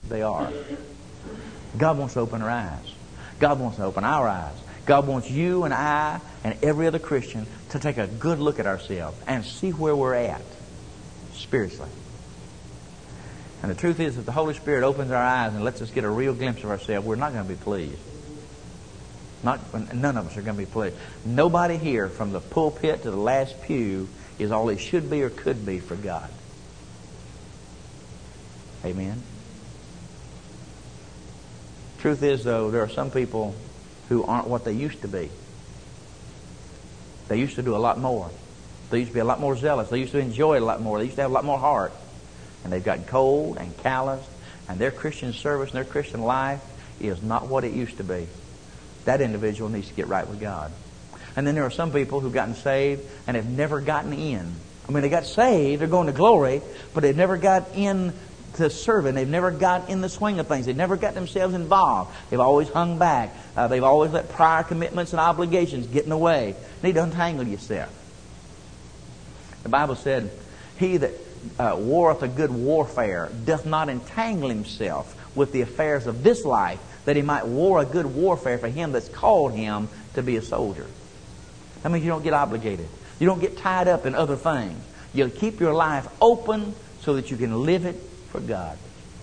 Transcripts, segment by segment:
they are. God wants to open our eyes. God wants to open our eyes. God wants you and I and every other Christian to take a good look at ourselves and see where we're at spiritually. And the truth is, if the Holy Spirit opens our eyes and lets us get a real glimpse of ourselves, we're not going to be pleased. None of us are going to be pleased. Nobody here, from the pulpit to the last pew, is all they should be or could be for God. Amen? Truth is, though, there are some people who aren't what they used to be. They used to do a lot more. They used to be a lot more zealous. They used to enjoy it a lot more. They used to have a lot more heart. And they've gotten cold and calloused, and their Christian service and their Christian life is not what it used to be. That individual needs to get right with God. And then there are some people who've gotten saved and have never gotten in. I mean, they got saved, they're going to glory, but they've never got in to serving. They've never got in the swing of things. They've never got themselves involved. They've always hung back. They've always let prior commitments and obligations get in the way. You need to untangle yourself. The Bible said, "He that warreth a good warfare doth not entangle himself with the affairs of this life, that he might war a good warfare for him that's called him to be a soldier." That means you don't get obligated. You don't get tied up in other things. You'll keep your life open so that you can live it for God.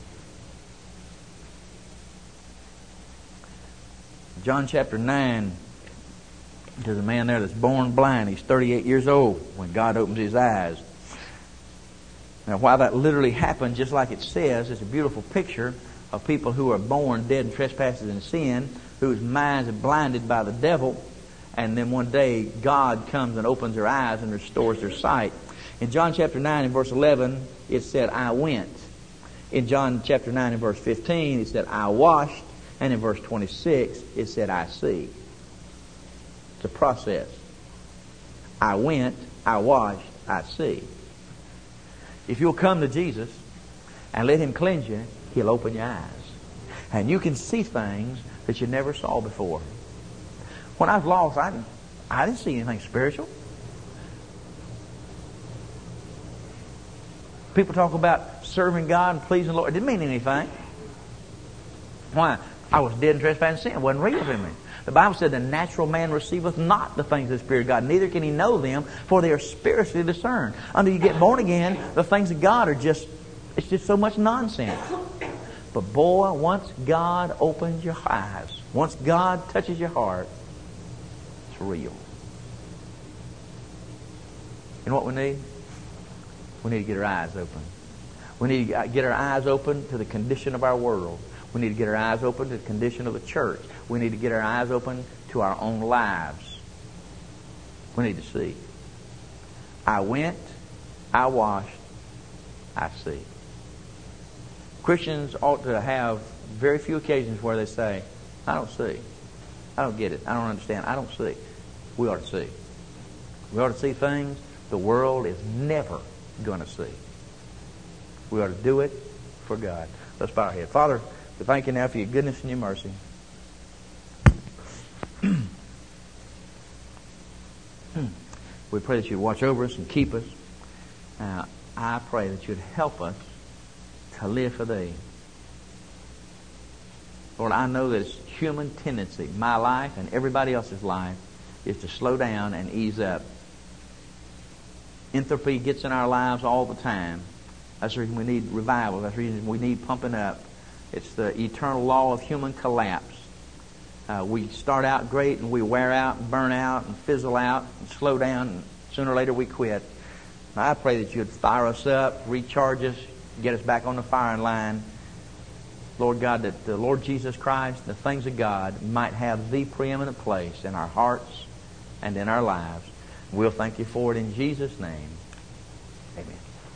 John chapter 9, there's a man there that's born blind. He's 38 years old when God opens his eyes. Now, while that literally happened, just like it says, it's a beautiful picture of people who are born dead in trespasses and sin, whose minds are blinded by the devil, and then one day God comes and opens their eyes and restores their sight. In John chapter 9 and verse 11, it said, "I went." In John chapter 9 and verse 15, it said, "I washed." And in verse 26, it said, "I see." It's a process. I went, I washed, I see. If you'll come to Jesus and let Him cleanse you, He'll open your eyes. And you can see things that you never saw before. When I was lost, I didn't see anything spiritual. People talk about serving God and pleasing the Lord. It didn't mean anything. Why? I was dead in trespass and sin. It wasn't real to me. The Bible said the natural man receiveth not the things of the Spirit of God, neither can he know them, for they are spiritually discerned. Until you get born again, the things of God are just so much nonsense. But boy, once God opens your eyes, once God touches your heart, it's real. You know what we need? We need to get our eyes open. We need to get our eyes open to the condition of our world. We need to get our eyes open to the condition of the church. We need to get our eyes open to our own lives. We need to see. I went, I washed, I see. Christians ought to have very few occasions where they say, "I don't see. I don't get it. I don't understand. I don't see." We ought to see. We ought to see things the world is never going to see. We ought to do it for God. Let's bow our head. Father, we thank you now for your goodness and your mercy. We pray that you'd watch over us and keep us. I pray that you'd help us to live for thee. Lord, I know that it's human tendency, my life and everybody else's life, is to slow down and ease up. Entropy gets in our lives all the time. That's the reason we need revival. That's the reason we need pumping up. It's the eternal law of human collapse. We start out great and we wear out and burn out and fizzle out and slow down, and sooner or later we quit. Now, I pray that you'd fire us up, recharge us, get us back on the firing line. Lord God, that the Lord Jesus Christ, the things of God, might have the preeminent place in our hearts and in our lives. We'll thank you for it in Jesus' name. Amen.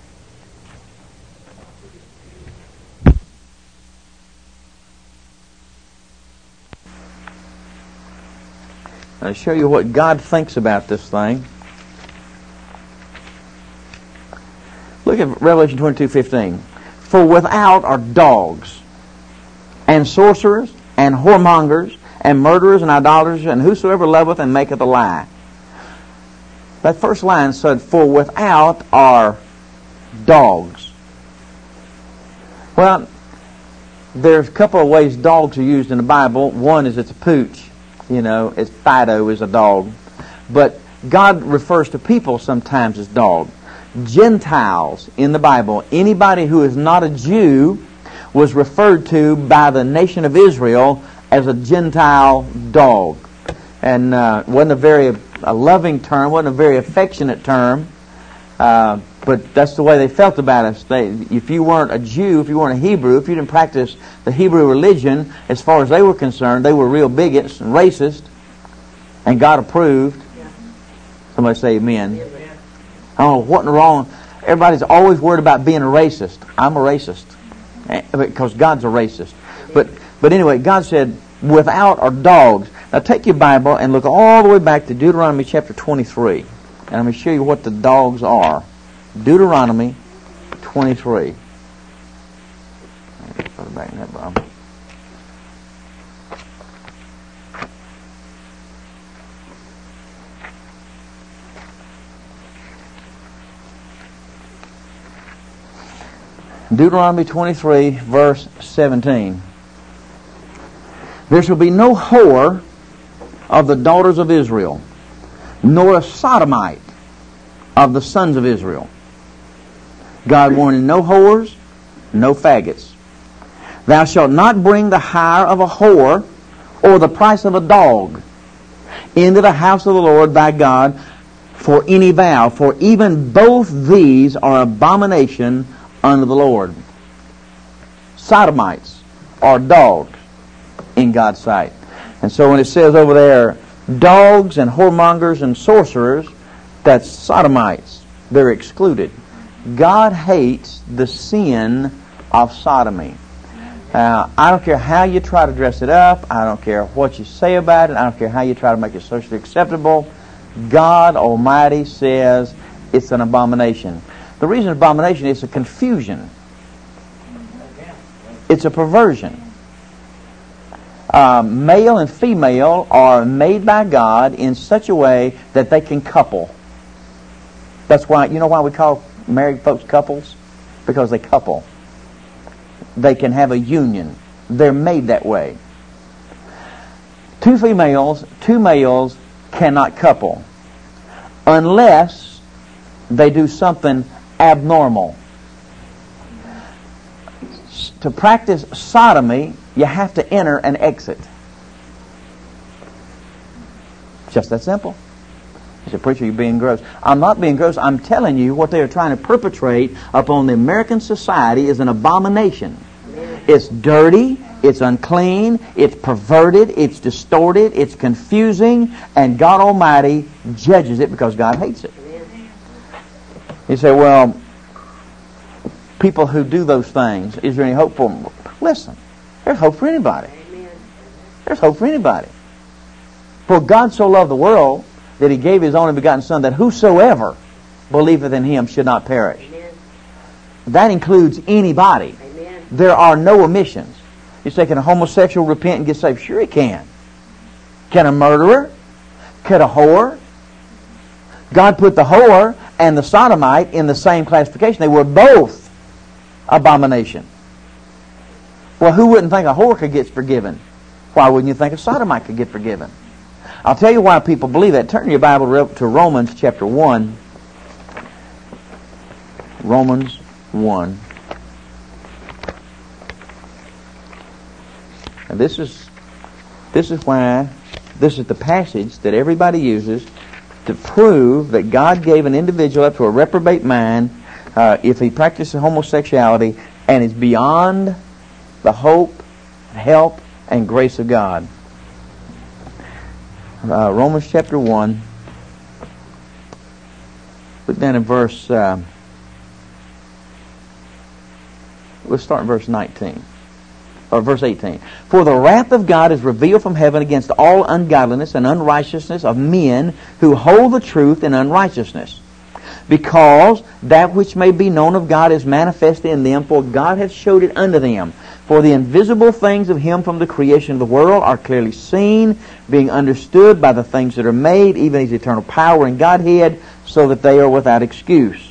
I'll show you what God thinks about this thing. Look at Revelation 22:15. For without are dogs, and sorcerers, and whoremongers, and murderers, and idolaters, and whosoever loveth and maketh a lie. That first line said, for without are dogs. Well, there's a couple of ways dogs are used in the Bible. One is it's a pooch. It's Fido is a dog. But God refers to people sometimes as dog. Gentiles in the Bible, anybody who is not a Jew, was referred to by the nation of Israel as a Gentile dog. And wasn't a very loving term, wasn't a very affectionate term, but that's the way they felt about us. If you weren't a Jew, if you weren't a Hebrew, if you didn't practice the Hebrew religion, as far as they were concerned, they were real bigots and racist, and God approved. Somebody say amen. I don't know what's wrong. Everybody's always worried about being a racist. I'm a racist because God's a racist. But anyway, God said, without are dogs. Now take your Bible and look all the way back to Deuteronomy chapter 23. And I'm going to show you what the dogs are. Deuteronomy 23. Put it back in that Bible. Deuteronomy 23, verse 17. There shall be no whore of the daughters of Israel, nor a sodomite of the sons of Israel. God warning, no whores, no faggots. Thou shalt not bring the hire of a whore or the price of a dog into the house of the Lord thy God for any vow, for even both these are abomination unto the Lord. Sodomites are dogs in God's sight. And so when it says over there, dogs and whoremongers and sorcerers, that's sodomites. They're excluded. God hates the sin of sodomy. I don't care how you try to dress it up. I don't care what you say about it. I don't care how you try to make it socially acceptable. God Almighty says it's an abomination. The reason abomination is a confusion. It's a perversion. Male and female are made by God in such a way that they can couple. That's why, you know why we call married folks couples? Because they couple. They can have a union. They're made that way. Two males cannot couple unless they do something abnormal. To practice sodomy, you have to enter and exit. Just that simple. You say, preacher, you're being gross. I'm not being gross. I'm telling you what they are trying to perpetrate upon the American society is an abomination. It's dirty, it's unclean, it's perverted, it's distorted, it's confusing, and God Almighty judges it because God hates it. You say, well, people who do those things, is there any hope for them? Listen, there's hope for anybody. There's hope for anybody. For God so loved the world that He gave His only begotten Son, that whosoever believeth in Him should not perish. That includes anybody. There are no omissions. You say, can a homosexual repent and get saved? Sure he can. Can a murderer? Can a whore? God put the whore and the sodomite in the same classification. They were both abomination. Well, who wouldn't think a whore could get forgiven? Why wouldn't you think a sodomite could get forgiven? I'll tell you why people believe that. Turn your Bible to Romans chapter 1. Romans 1. And this is the passage that everybody uses to prove that God gave an individual up to a reprobate mind if he practices homosexuality and is beyond the hope, help, and grace of God. Romans chapter 1. Look down in verse... let's start in verse 19. Or verse 18. For the wrath of God is revealed from heaven against all ungodliness and unrighteousness of men who hold the truth in unrighteousness. Because that which may be known of God is manifest in them, for God hath showed it unto them. For the invisible things of Him from the creation of the world are clearly seen, being understood by the things that are made, even His eternal power and Godhead, so that they are without excuse.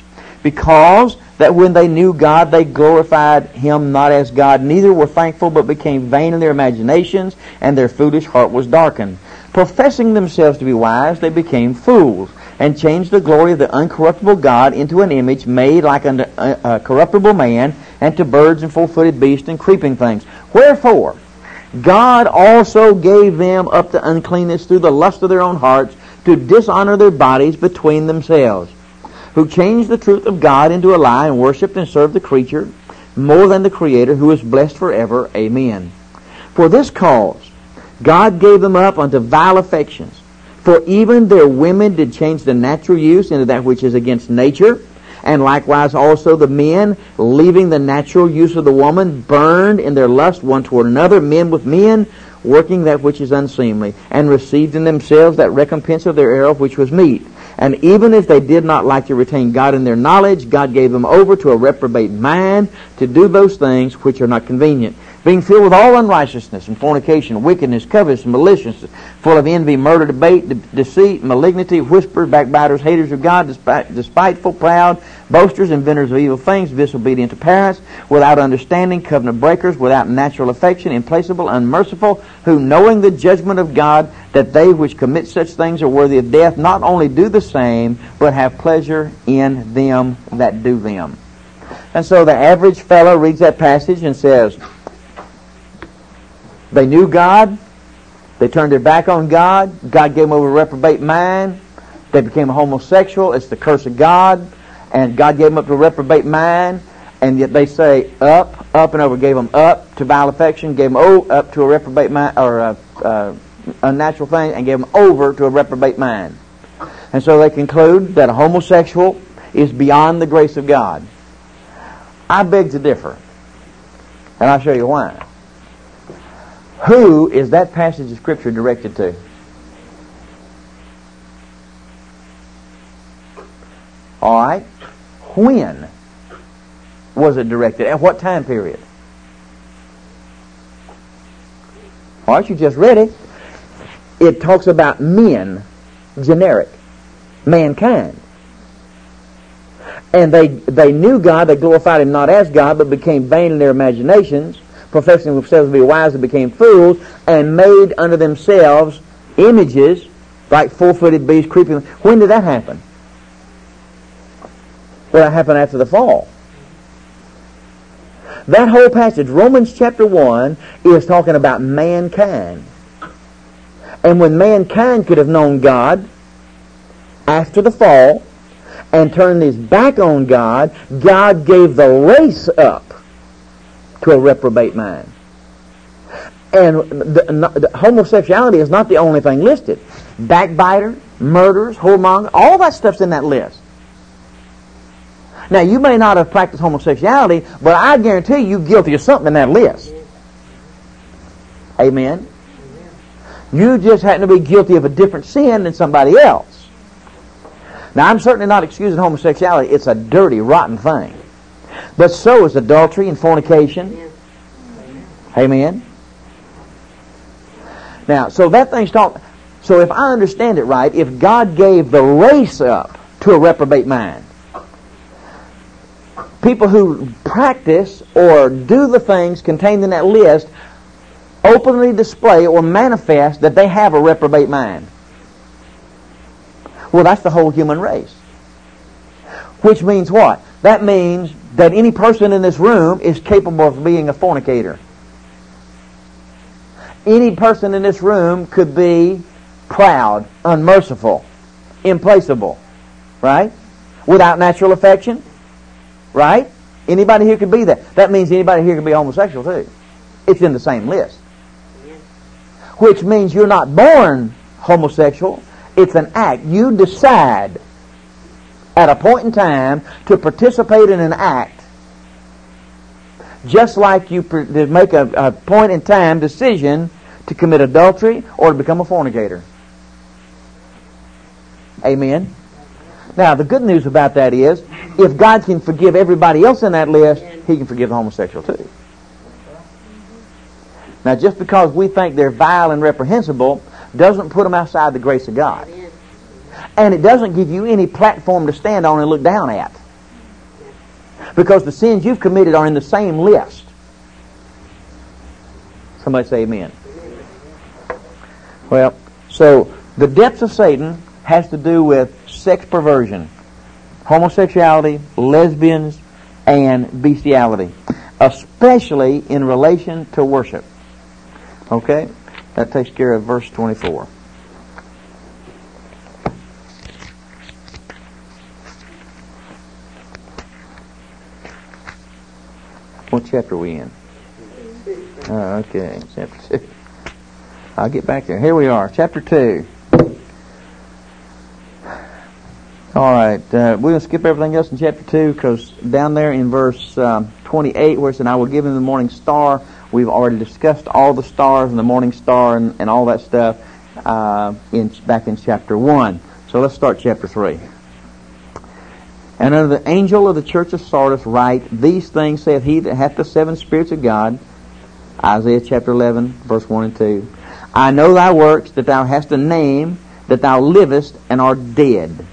because that when they knew God, they glorified Him not as God, neither were thankful, but became vain in their imaginations, and their foolish heart was darkened. Professing themselves to be wise, they became fools, and changed the glory of the uncorruptible God into an image made like unto a corruptible man, and to birds and full-footed beasts and creeping things. Wherefore, God also gave them up to uncleanness through the lust of their own hearts, to dishonor their bodies between themselves, who changed the truth of God into a lie, and worshipped and served the creature more than the Creator, who is blessed forever. Amen. For this cause God gave them up unto vile affections. For even their women did change the natural use into that which is against nature, and likewise also the men, leaving the natural use of the woman, burned in their lust one toward another, men with men, working that which is unseemly, and received in themselves that recompense of their error which was meet. And even if they did not like to retain God in their knowledge, God gave them over to a reprobate mind to do those things which are not convenient, being filled with all unrighteousness and fornication, wickedness, covetousness, maliciousness, full of envy, murder, debate, deceit, malignity, whisperers, backbiters, haters of God, despiteful, proud, boasters, inventors of evil things, disobedient to parents, without understanding, covenant breakers, without natural affection, implacable, unmerciful, who, knowing the judgment of God, that they which commit such things are worthy of death, not only do the same, but have pleasure in them that do them. And so the average fellow reads that passage and says, they knew God, they turned their back on God, God gave them over a reprobate mind, they became a homosexual, it's the curse of God, and God gave them up to a reprobate mind, and yet they say up and over, gave them up to vile affection, gave them up to a reprobate mind, or unnatural thing, and gave them over to a reprobate mind. And so they conclude that a homosexual is beyond the grace of God. I beg to differ, and I'll show you why. Who is that passage of Scripture directed to? All right. When was it directed? At what time period? All right, you just read it. It talks about men, generic, mankind. And they knew God, they glorified Him not as God, but became vain in their imaginations, professing themselves to be wise, and became fools, and made unto themselves images like full-footed beasts, creeping. When did that happen? Well, that happened after the fall. That whole passage, Romans chapter 1, is talking about mankind. And when mankind could have known God after the fall and turned his back on God, God gave the race up to a reprobate mind. And the homosexuality is not the only thing listed. Backbiter, murderers, whoremonger, all that stuff's in that list. Now, you may not have practiced homosexuality, but I guarantee you're guilty of something in that list. Amen? You just happen to be guilty of a different sin than somebody else. Now, I'm certainly not excusing homosexuality. It's a dirty, rotten thing. But so is adultery and fornication. Amen? Now, so that thing's talking. So if I understand it right, if God gave the race up to a reprobate mind, people who practice or do the things contained in that list openly display or manifest that they have a reprobate mind. Well, that's the whole human race. Which means what? That means that any person in this room is capable of being a fornicator. Any person in this room could be proud, unmerciful, implacable, right? Without natural affection, right? Anybody here could be that. That means anybody here can be homosexual too. It's in the same list. Which means you're not born homosexual. It's an act. You decide at a point in time to participate in an act, just like you make a point in time decision to commit adultery or to become a fornicator. Amen? Now, the good news about that is, if God can forgive everybody else in that list, He can forgive the homosexual too. Now, just because we think they're vile and reprehensible doesn't put them outside the grace of God. And it doesn't give you any platform to stand on and look down at. because the sins you've committed are in the same list. Somebody say amen. Well, so the depths of Satan has to do with sex perversion, homosexuality, lesbians, and bestiality, especially in relation to worship. Okay? That takes care of verse 24. What chapter are we in? Oh, okay, chapter 2. I'll get back there. Here we are, chapter 2. All right, we're going to skip everything else in chapter 2 because down there in verse 28 where it said, I will give him the morning star, we've already discussed all the stars and the morning star and all that stuff back in chapter 1. So let's start chapter 3. And unto the angel of the church of Sardis write, These things saith he that hath the 7 spirits of God, Isaiah chapter 11, verse 1 and 2. I know thy works, that thou hast a name, that thou livest and art dead.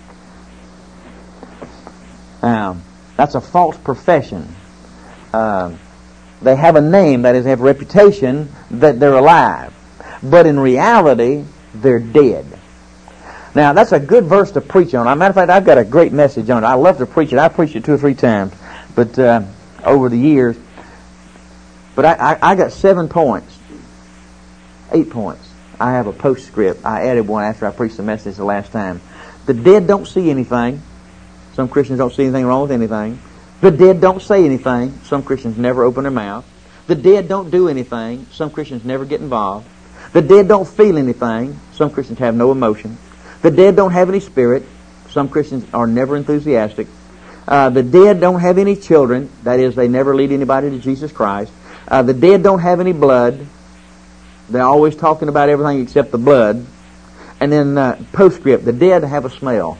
Now, that's a false profession. They have a name, that is, they have a reputation that they're alive. But in reality, they're dead. Now, that's a good verse to preach on. As a matter of fact, I've got a great message on it. I love to preach it. I've preached it 2 or 3 times but over the years. But I got 7 points. 8 points. I have a postscript. I added one after I preached the message the last time. The dead don't see anything. Some Christians don't see anything wrong with anything. The dead don't say anything. Some Christians never open their mouth. The dead don't do anything. Some Christians never get involved. The dead don't feel anything. Some Christians have no emotion. The dead don't have any spirit. Some Christians are never enthusiastic. The dead don't have any children. That is, they never lead anybody to Jesus Christ. The dead don't have any blood. They're always talking about everything except the blood. And then postscript, the dead have a smell.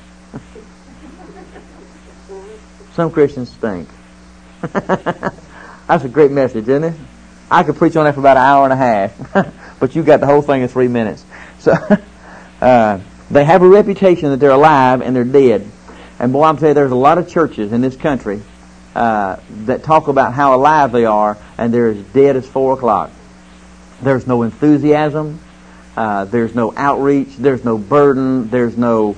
Some Christians stink. That's a great message, isn't it? I could preach on that for about an hour and a half. But you got the whole thing in 3 minutes. So they have a reputation that they're alive and they're dead. And boy, I'm telling you, there's a lot of churches in this country that talk about how alive they are, and they're as dead as 4 o'clock. There's no enthusiasm. There's no outreach. There's no burden. There's no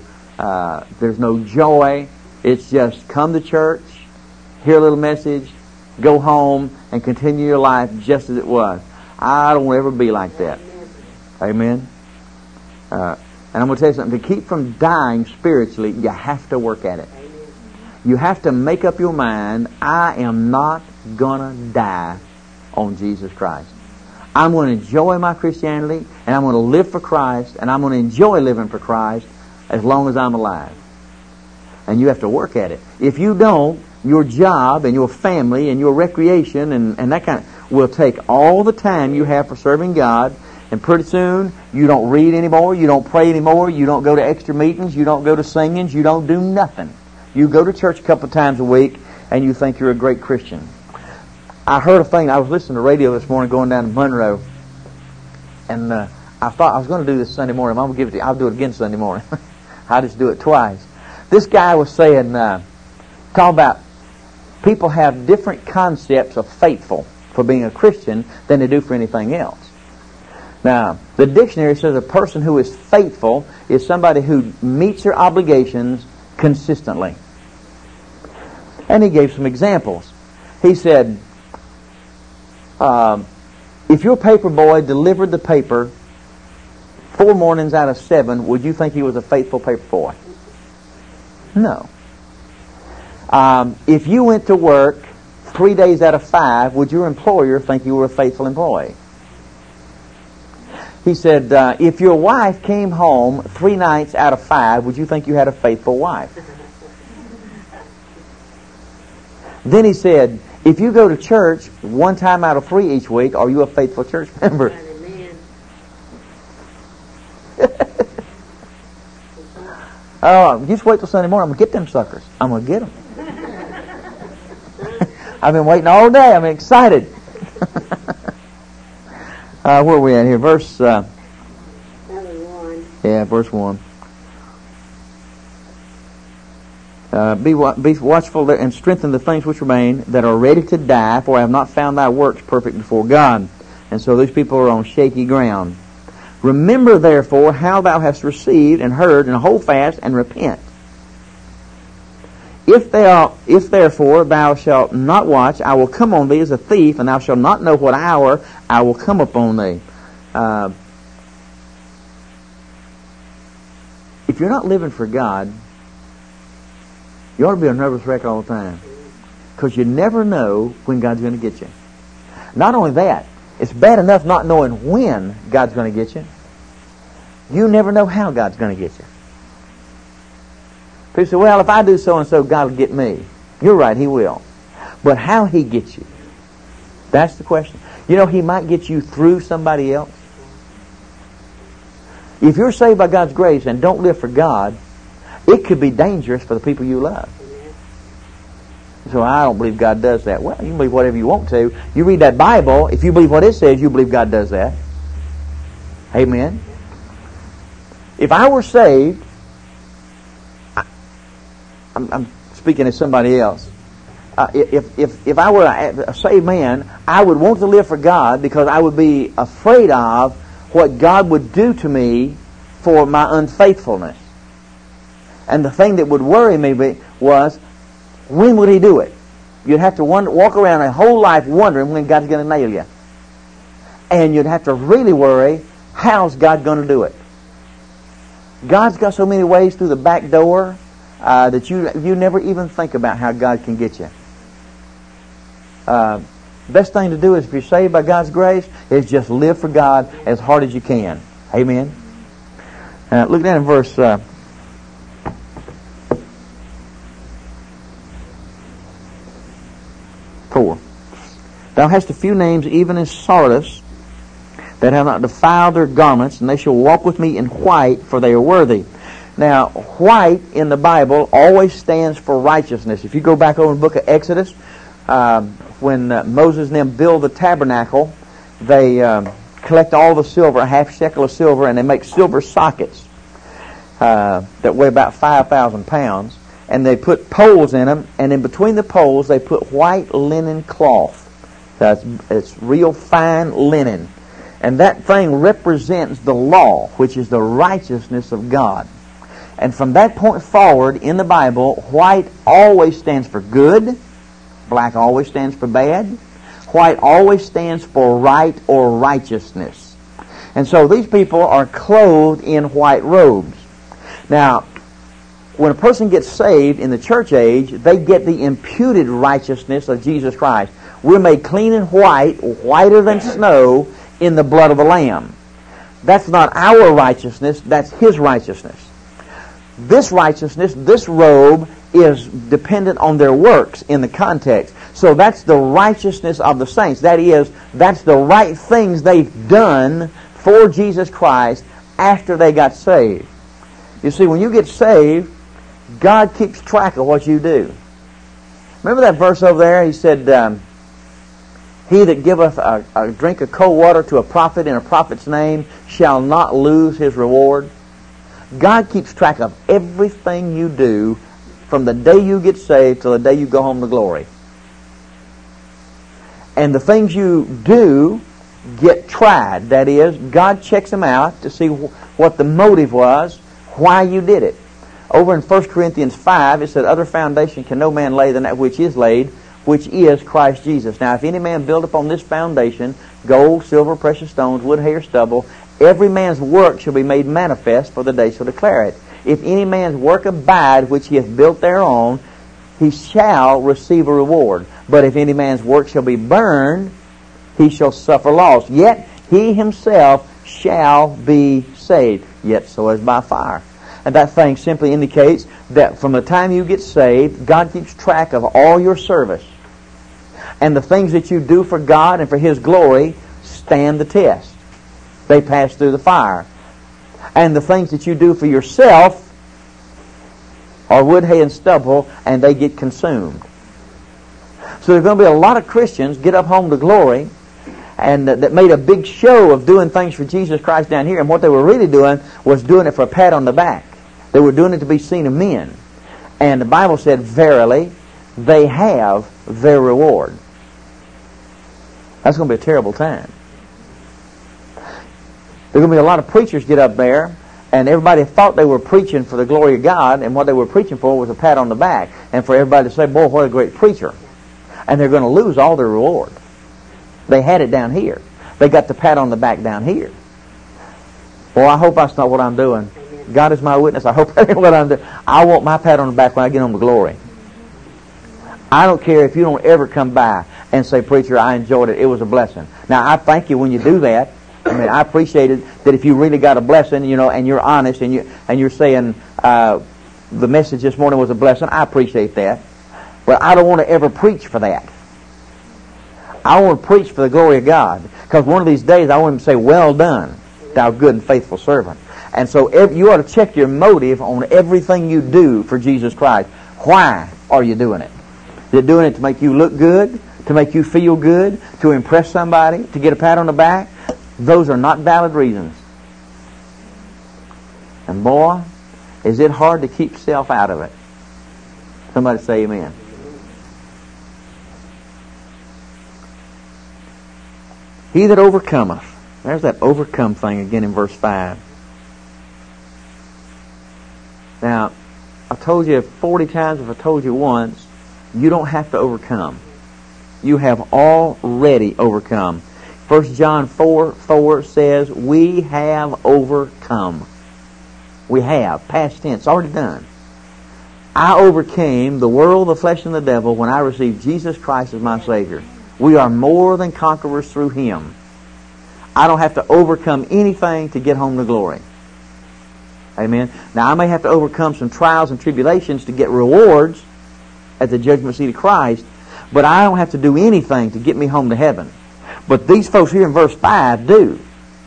joy. It's just come to church, hear a little message, go home, and continue your life just as it was. I don't ever be like that. Amen? And I'm going to tell you something. To keep from dying spiritually, you have to work at it. You have to make up your mind, I am not going to die on Jesus Christ. I'm going to enjoy my Christianity, and I'm going to live for Christ, and I'm going to enjoy living for Christ as long as I'm alive. And you have to work at it. If you don't, your job and your family and your recreation and that kind of will take all the time you have for serving God, and pretty soon you don't read anymore, you don't pray anymore, you don't go to extra meetings, you don't go to singings, you don't do nothing. You go to church a couple of times a week and you think you're a great Christian. I heard a thing, I was listening to radio this morning going down to Monroe, and I thought I was going to do this Sunday morning. I'm going to give it to you. I'll do it again Sunday morning. I'll just do it twice. This guy was saying, talk about people have different concepts of faithful for being a Christian than they do for anything else. Now, the dictionary says a person who is faithful is somebody who meets their obligations consistently. And he gave some examples. He said, if your paper boy delivered the paper 4 mornings out of 7, would you think he was a faithful paper boy? No. If you went to work 3 days out of 5, would your employer think you were a faithful employee? He said, if your wife came home 3 nights out of 5, would you think you had a faithful wife? Then he said, if you go to church 1 time out of 3 each week, are you a faithful church member? Oh, just wait till Sunday morning. I'm going to get them suckers. I'm going to get them. I've been waiting all day. I'm excited. Where are we at here? Verse 1. Yeah, verse 1. Be watchful and strengthen the things which remain that are ready to die, for I have not found thy works perfect before God. And so these people are on shaky ground. Remember therefore how thou hast received and heard, and hold fast and repent. If therefore thou shalt not watch, I will come on thee as a thief, and thou shalt not know what hour I will come upon thee. If you're not living for God, you ought to be a nervous wreck all the time. Because you never know when God's going to get you. Not only that, it's bad enough not knowing when God's going to get you. You never know how God's going to get you. People say, well, if I do so-and-so, God will get me. You're right, He will. But how He gets you? That's the question. You know, He might get you through somebody else. If you're saved by God's grace and don't live for God, it could be dangerous for the people you love. So I don't believe God does that. Well, you can believe whatever you want to. You read that Bible, if you believe what it says, you believe God does that. Amen. If I were saved, I'm speaking as somebody else. If I were a saved man, I would want to live for God because I would be afraid of what God would do to me for my unfaithfulness. And the thing that would worry me was, when would He do it? You'd have to walk around a whole life wondering when God's going to nail you. And you'd have to really worry, how's God going to do it? God's got so many ways through the back door that you never even think about how God can get you. Best thing to do is, if you're saved by God's grace, is just live for God as hard as you can. Amen. Look down in verse 4. Thou hast a few names even as Sardis, that have not defiled their garments, and they shall walk with me in white, for they are worthy. Now, white in the Bible always stands for righteousness. If you go back over in the book of Exodus, when Moses and them build the tabernacle, they collect all the silver, a half shekel of silver, and they make silver sockets that weigh about 5,000 pounds. And they put poles in them, and in between the poles they put white linen cloth. It's real fine linen. And that thing represents the law, which is the righteousness of God. And from that point forward in the Bible, white always stands for good. Black always stands for bad. White always stands for right or righteousness. And so these people are clothed in white robes. Now, when a person gets saved in the church age, they get the imputed righteousness of Jesus Christ. We're made clean and white, whiter than snow, in the blood of the Lamb. That's not our righteousness, that's His righteousness. This righteousness, this robe, is dependent on their works in the context. So that's the righteousness of the saints. That is, that's the right things they've done for Jesus Christ after they got saved. You see, when you get saved, God keeps track of what you do. Remember that verse over there? He said, he that giveth a drink of cold water to a prophet in a prophet's name shall not lose his reward. God keeps track of everything you do from the day you get saved till the day you go home to glory. And the things you do get tried. That is, God checks them out to see what the motive was, why you did it. Over in 1 Corinthians 5, it said, other foundation can no man lay than that which is laid, which is Christ Jesus. Now, if any man build upon this foundation, gold, silver, precious stones, wood, hay, or stubble, every man's work shall be made manifest, for the day shall declare it. If any man's work abide, which he hath built thereon, he shall receive a reward. But if any man's work shall be burned, he shall suffer loss. Yet he himself shall be saved, yet so as by fire. And that thing simply indicates that from the time you get saved, God keeps track of all your service. And the things that you do for God and for His glory stand the test. They pass through the fire. And the things that you do for yourself are wood, hay, and stubble, and they get consumed. So there's going to be a lot of Christians get up home to glory and that made a big show of doing things for Jesus Christ down here, and what they were really doing was doing it for a pat on the back. They were doing it to be seen of men. And the Bible said, verily, they have their reward. That's going to be a terrible time. There's going to be a lot of preachers get up there, and everybody thought they were preaching for the glory of God, and what they were preaching for was a pat on the back, and for everybody to say, boy, what a great preacher. And they're going to lose all their reward. They had it down here. They got the pat on the back down here. Well, I hope that's not what I'm doing. God is my witness. I hope that ain't what I'm doing. I want my pat on the back when I get on the glory. I don't care if you don't ever come by and say, preacher, I enjoyed it. It was a blessing. Now, I thank you when you do that. I mean, I appreciate it that if you really got a blessing, you know, and you're honest and you're saying the message this morning was a blessing. I appreciate that. But I don't want to ever preach for that. I want to preach for the glory of God. Because one of these days I want him to say, well done, thou good and faithful servant. And so you ought to check your motive on everything you do for Jesus Christ. Why are you doing it? Is it doing it to make you look good? To make you feel good? To impress somebody? To get a pat on the back? Those are not valid reasons. And boy, is it hard to keep self out of it. Somebody say amen. He that overcometh. There's that overcome thing again in verse 5. Now, I told you 40 times, if I told you once, you don't have to overcome. You have already overcome. 1 John 4:4 says, we have overcome. We have. Past tense. Already done. I overcame the world, the flesh, and the devil when I received Jesus Christ as my Savior. We are more than conquerors through Him. I don't have to overcome anything to get home to glory. Amen. Now, I may have to overcome some trials and tribulations to get rewards at the judgment seat of Christ, but I don't have to do anything to get me home to heaven. But these folks here in verse 5 do.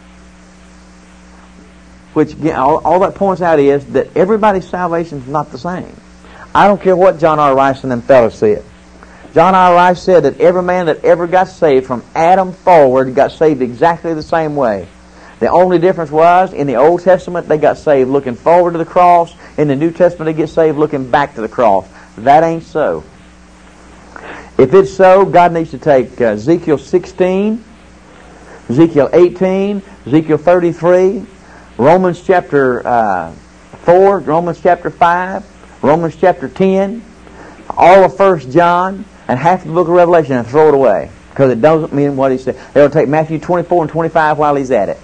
Which, again, all that points out is that everybody's salvation is not the same. I don't care what John R. Rice and them fellas said. John R. Rice said that every man that ever got saved from Adam forward got saved exactly the same way. The only difference was, in the Old Testament, they got saved looking forward to the cross. In the New Testament, they get saved looking back to the cross. That ain't so. If it's so, God needs to take Ezekiel 16, Ezekiel 18, Ezekiel 33, Romans chapter 4, Romans chapter 5, Romans chapter 10, all of 1 John, and half the book of Revelation and throw it away. Because it doesn't mean what he said. They'll take Matthew 24 and 25 while he's at it.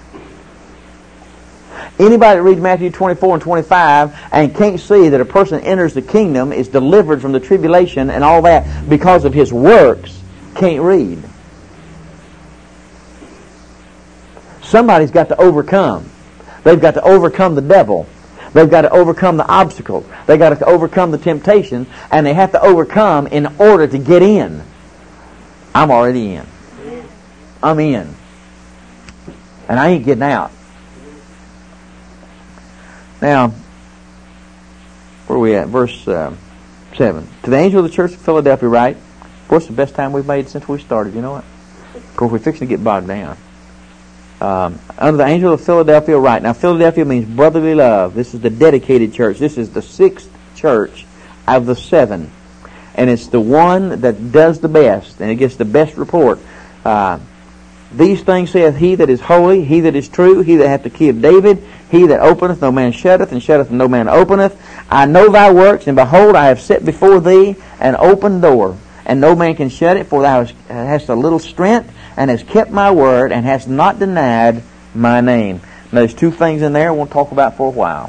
Anybody that reads Matthew 24 and 25 and can't see that a person enters the kingdom, is delivered from the tribulation and all that because of his works, can't read. Somebody's got to overcome. They've got to overcome the devil. They've got to overcome the obstacles. They've got to overcome the temptation, and they have to overcome in order to get in. I'm already in. I'm in. And I ain't getting out. Now, where are we at? Verse 7. To the angel of the church of Philadelphia write. Of course, the best time we've made since we started. You know what? Of course, we're fixing to get bogged down. Under the angel of Philadelphia write. Now, Philadelphia means brotherly love. This is the dedicated church. This is the 6th church out of the 7. And it's the one that does the best. And it gets the best report. These things saith he that is holy, he that is true, he that hath the key of David, he that openeth, no man shutteth, and shutteth, no man openeth. I know thy works, and behold, I have set before thee an open door, and no man can shut it, for thou hast a little strength, and hast kept my word, and hast not denied my name. Now, there's 2 things in there I want to talk about for a while.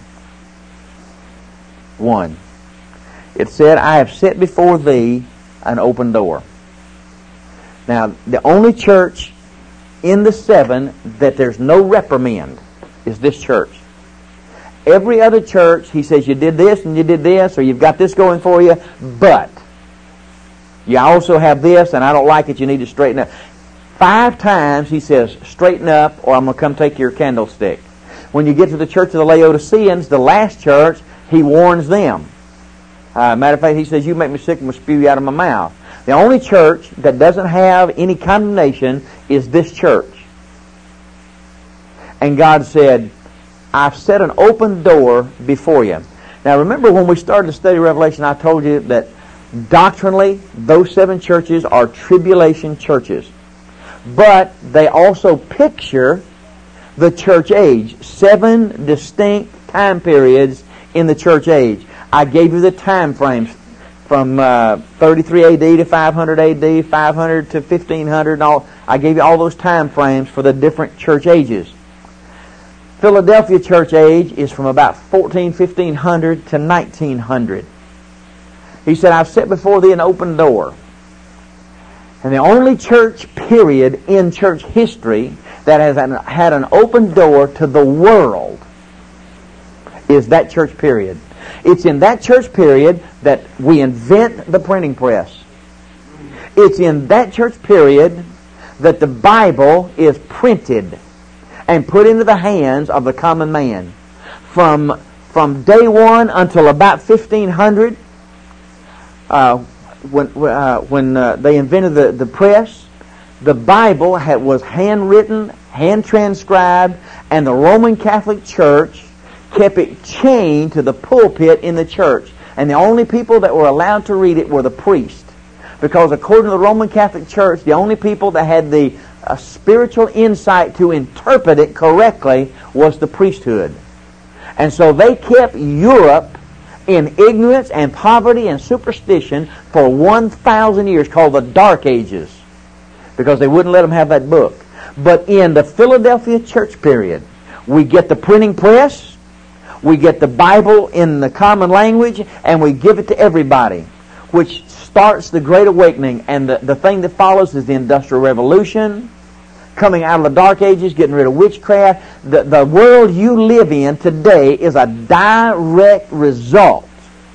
1, it said, I have set before thee an open door. Now, the only church in the 7 that there's no reprimand is this church. Every other church, he says, you did this and you did this, or you've got this going for you, but you also have this, and I don't like it, you need to straighten up. 5 times he says, straighten up, or I'm going to come take your candlestick. When you get to the church of the Laodiceans, the last church, he warns them. Matter of fact, he says, you make me sick and will spew you out of my mouth. The only church that doesn't have any condemnation is this church. And God said, I've set an open door before you. Now remember when we started to study Revelation, I told you that doctrinally those 7 churches are tribulation churches. But they also picture the church age. 7 distinct time periods in the church age. I gave you the time frames from 33 AD to 500 AD, 500 to 1500 and all. I gave you all those time frames for the different church ages. Philadelphia church age is from about 1500 to 1900. He said, I've set before thee an open door. And the only church period in church history that has had an open door to the world is that church period. It's in that church period that we invent the printing press. It's in that church period that the Bible is printed and put into the hands of the common man. From day one until about 1500, when they invented the press, the Bible was handwritten, hand transcribed, and the Roman Catholic Church kept it chained to the pulpit in the church. And the only people that were allowed to read it were the priests. Because according to the Roman Catholic Church, the only people that had the spiritual insight to interpret it correctly was the priesthood. And so they kept Europe in ignorance and poverty and superstition for 1,000 years, called the Dark Ages, because they wouldn't let them have that book. But in the Philadelphia church period, we get the printing press, we get the Bible in the common language, and we give it to everybody, which starts the Great Awakening. And the thing that follows is the Industrial Revolution, coming out of the Dark Ages, getting rid of witchcraft. The world you live in today is a direct result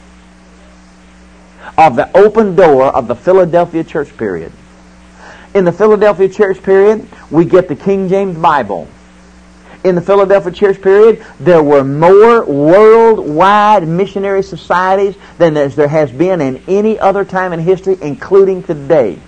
of the open door of the Philadelphia church period. In the Philadelphia church period, we get the King James Bible. In the Philadelphia church period, there were more worldwide missionary societies than there has been in any other time in history, including today.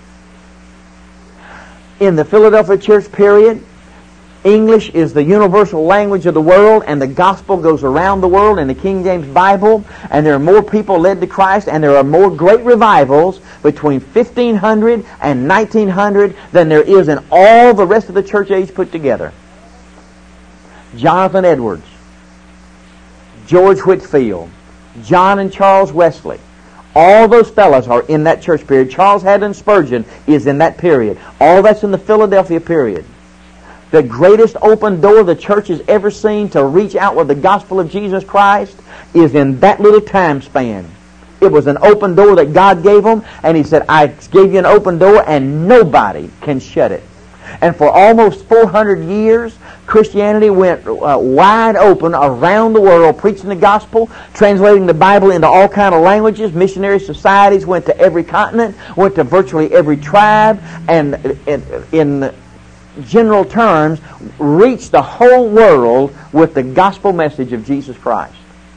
In the Philadelphia church period, English is the universal language of the world, and the gospel goes around the world in the King James Bible, and there are more people led to Christ, and there are more great revivals between 1500 and 1900 than there is in all the rest of the church age put together. Jonathan Edwards, George Whitefield, John and Charles Wesley, all those fellows are in that church period. Charles Haddon Spurgeon is in that period. All that's in the Philadelphia period. The greatest open door the church has ever seen to reach out with the gospel of Jesus Christ is in that little time span. It was an open door that God gave them, and He said, I gave you an open door and nobody can shut it. And for almost 400 years, Christianity went wide open around the world, preaching the gospel, translating the Bible into all kinds of languages. Missionary societies went to every continent, went to virtually every tribe, and in general terms, reached the whole world with the gospel message of Jesus Christ.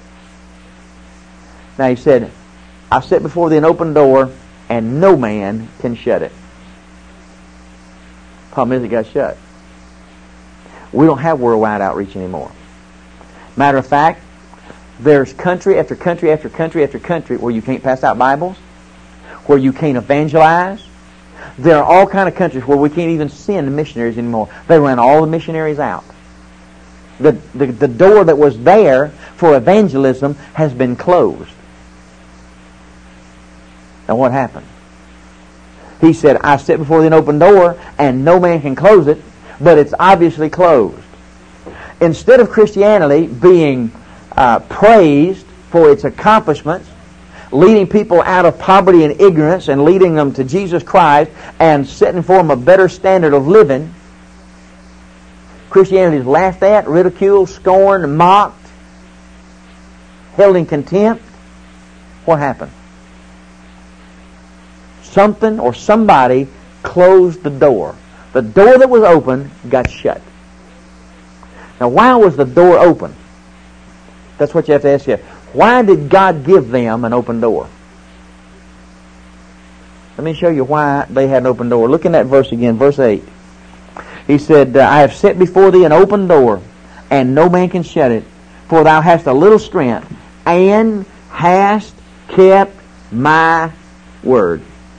Now He said, I set before thee an open door, and no man can shut it. Problem is, it got shut. We don't have worldwide outreach anymore. Matter of fact, there's country after country after country after country where you can't pass out Bibles, where you can't evangelize. There are all kinds of countries where we can't even send missionaries anymore. They ran all the missionaries out. The door that was there for evangelism has been closed. Now what happened? He said, I set before thee an open door, and no man can close it, but it's obviously closed. Instead of Christianity being praised for its accomplishments, leading people out of poverty and ignorance and leading them to Jesus Christ and setting for them a better standard of living, Christianity is laughed at, ridiculed, scorned, mocked, held in contempt. What happened? Something or somebody closed the door. The door that was open got shut. Now, why was the door open? That's what you have to ask yourself. Why did God give them an open door? Let me show you why they had an open door. Look in that verse again, verse 8. He said, I have set before thee an open door, and no man can shut it. For thou hast a little strength, and hast kept my word.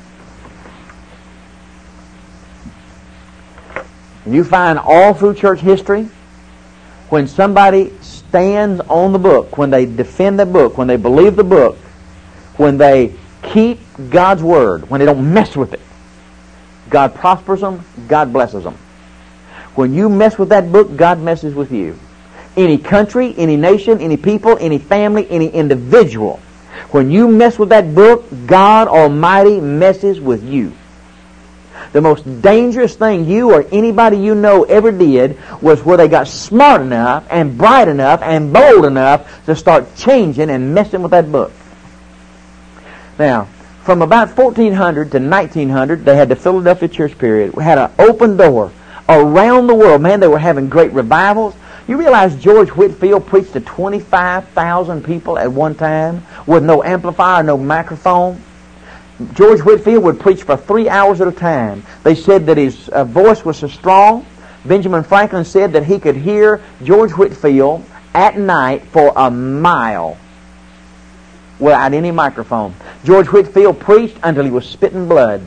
You find all through church history, when somebody stands on the book, when they defend the book, when they believe the book, when they keep God's word, when they don't mess with it, God prospers them, God blesses them. When you mess with that book, God messes with you. Any country, any nation, any people, any family, any individual, when you mess with that book, God Almighty messes with you. The most dangerous thing you or anybody you know ever did was where they got smart enough and bright enough and bold enough to start changing and messing with that book. Now, from about 1400 to 1900, they had the Philadelphia church period. We had an open door around the world. Man, they were having great revivals. You realize George Whitefield preached to 25,000 people at one time with no amplifier, no microphone. George Whitefield would preach for 3 hours at a time. They said that his voice was so strong. Benjamin Franklin said that he could hear George Whitefield at night for a mile without any microphone. George Whitefield preached until he was spitting blood.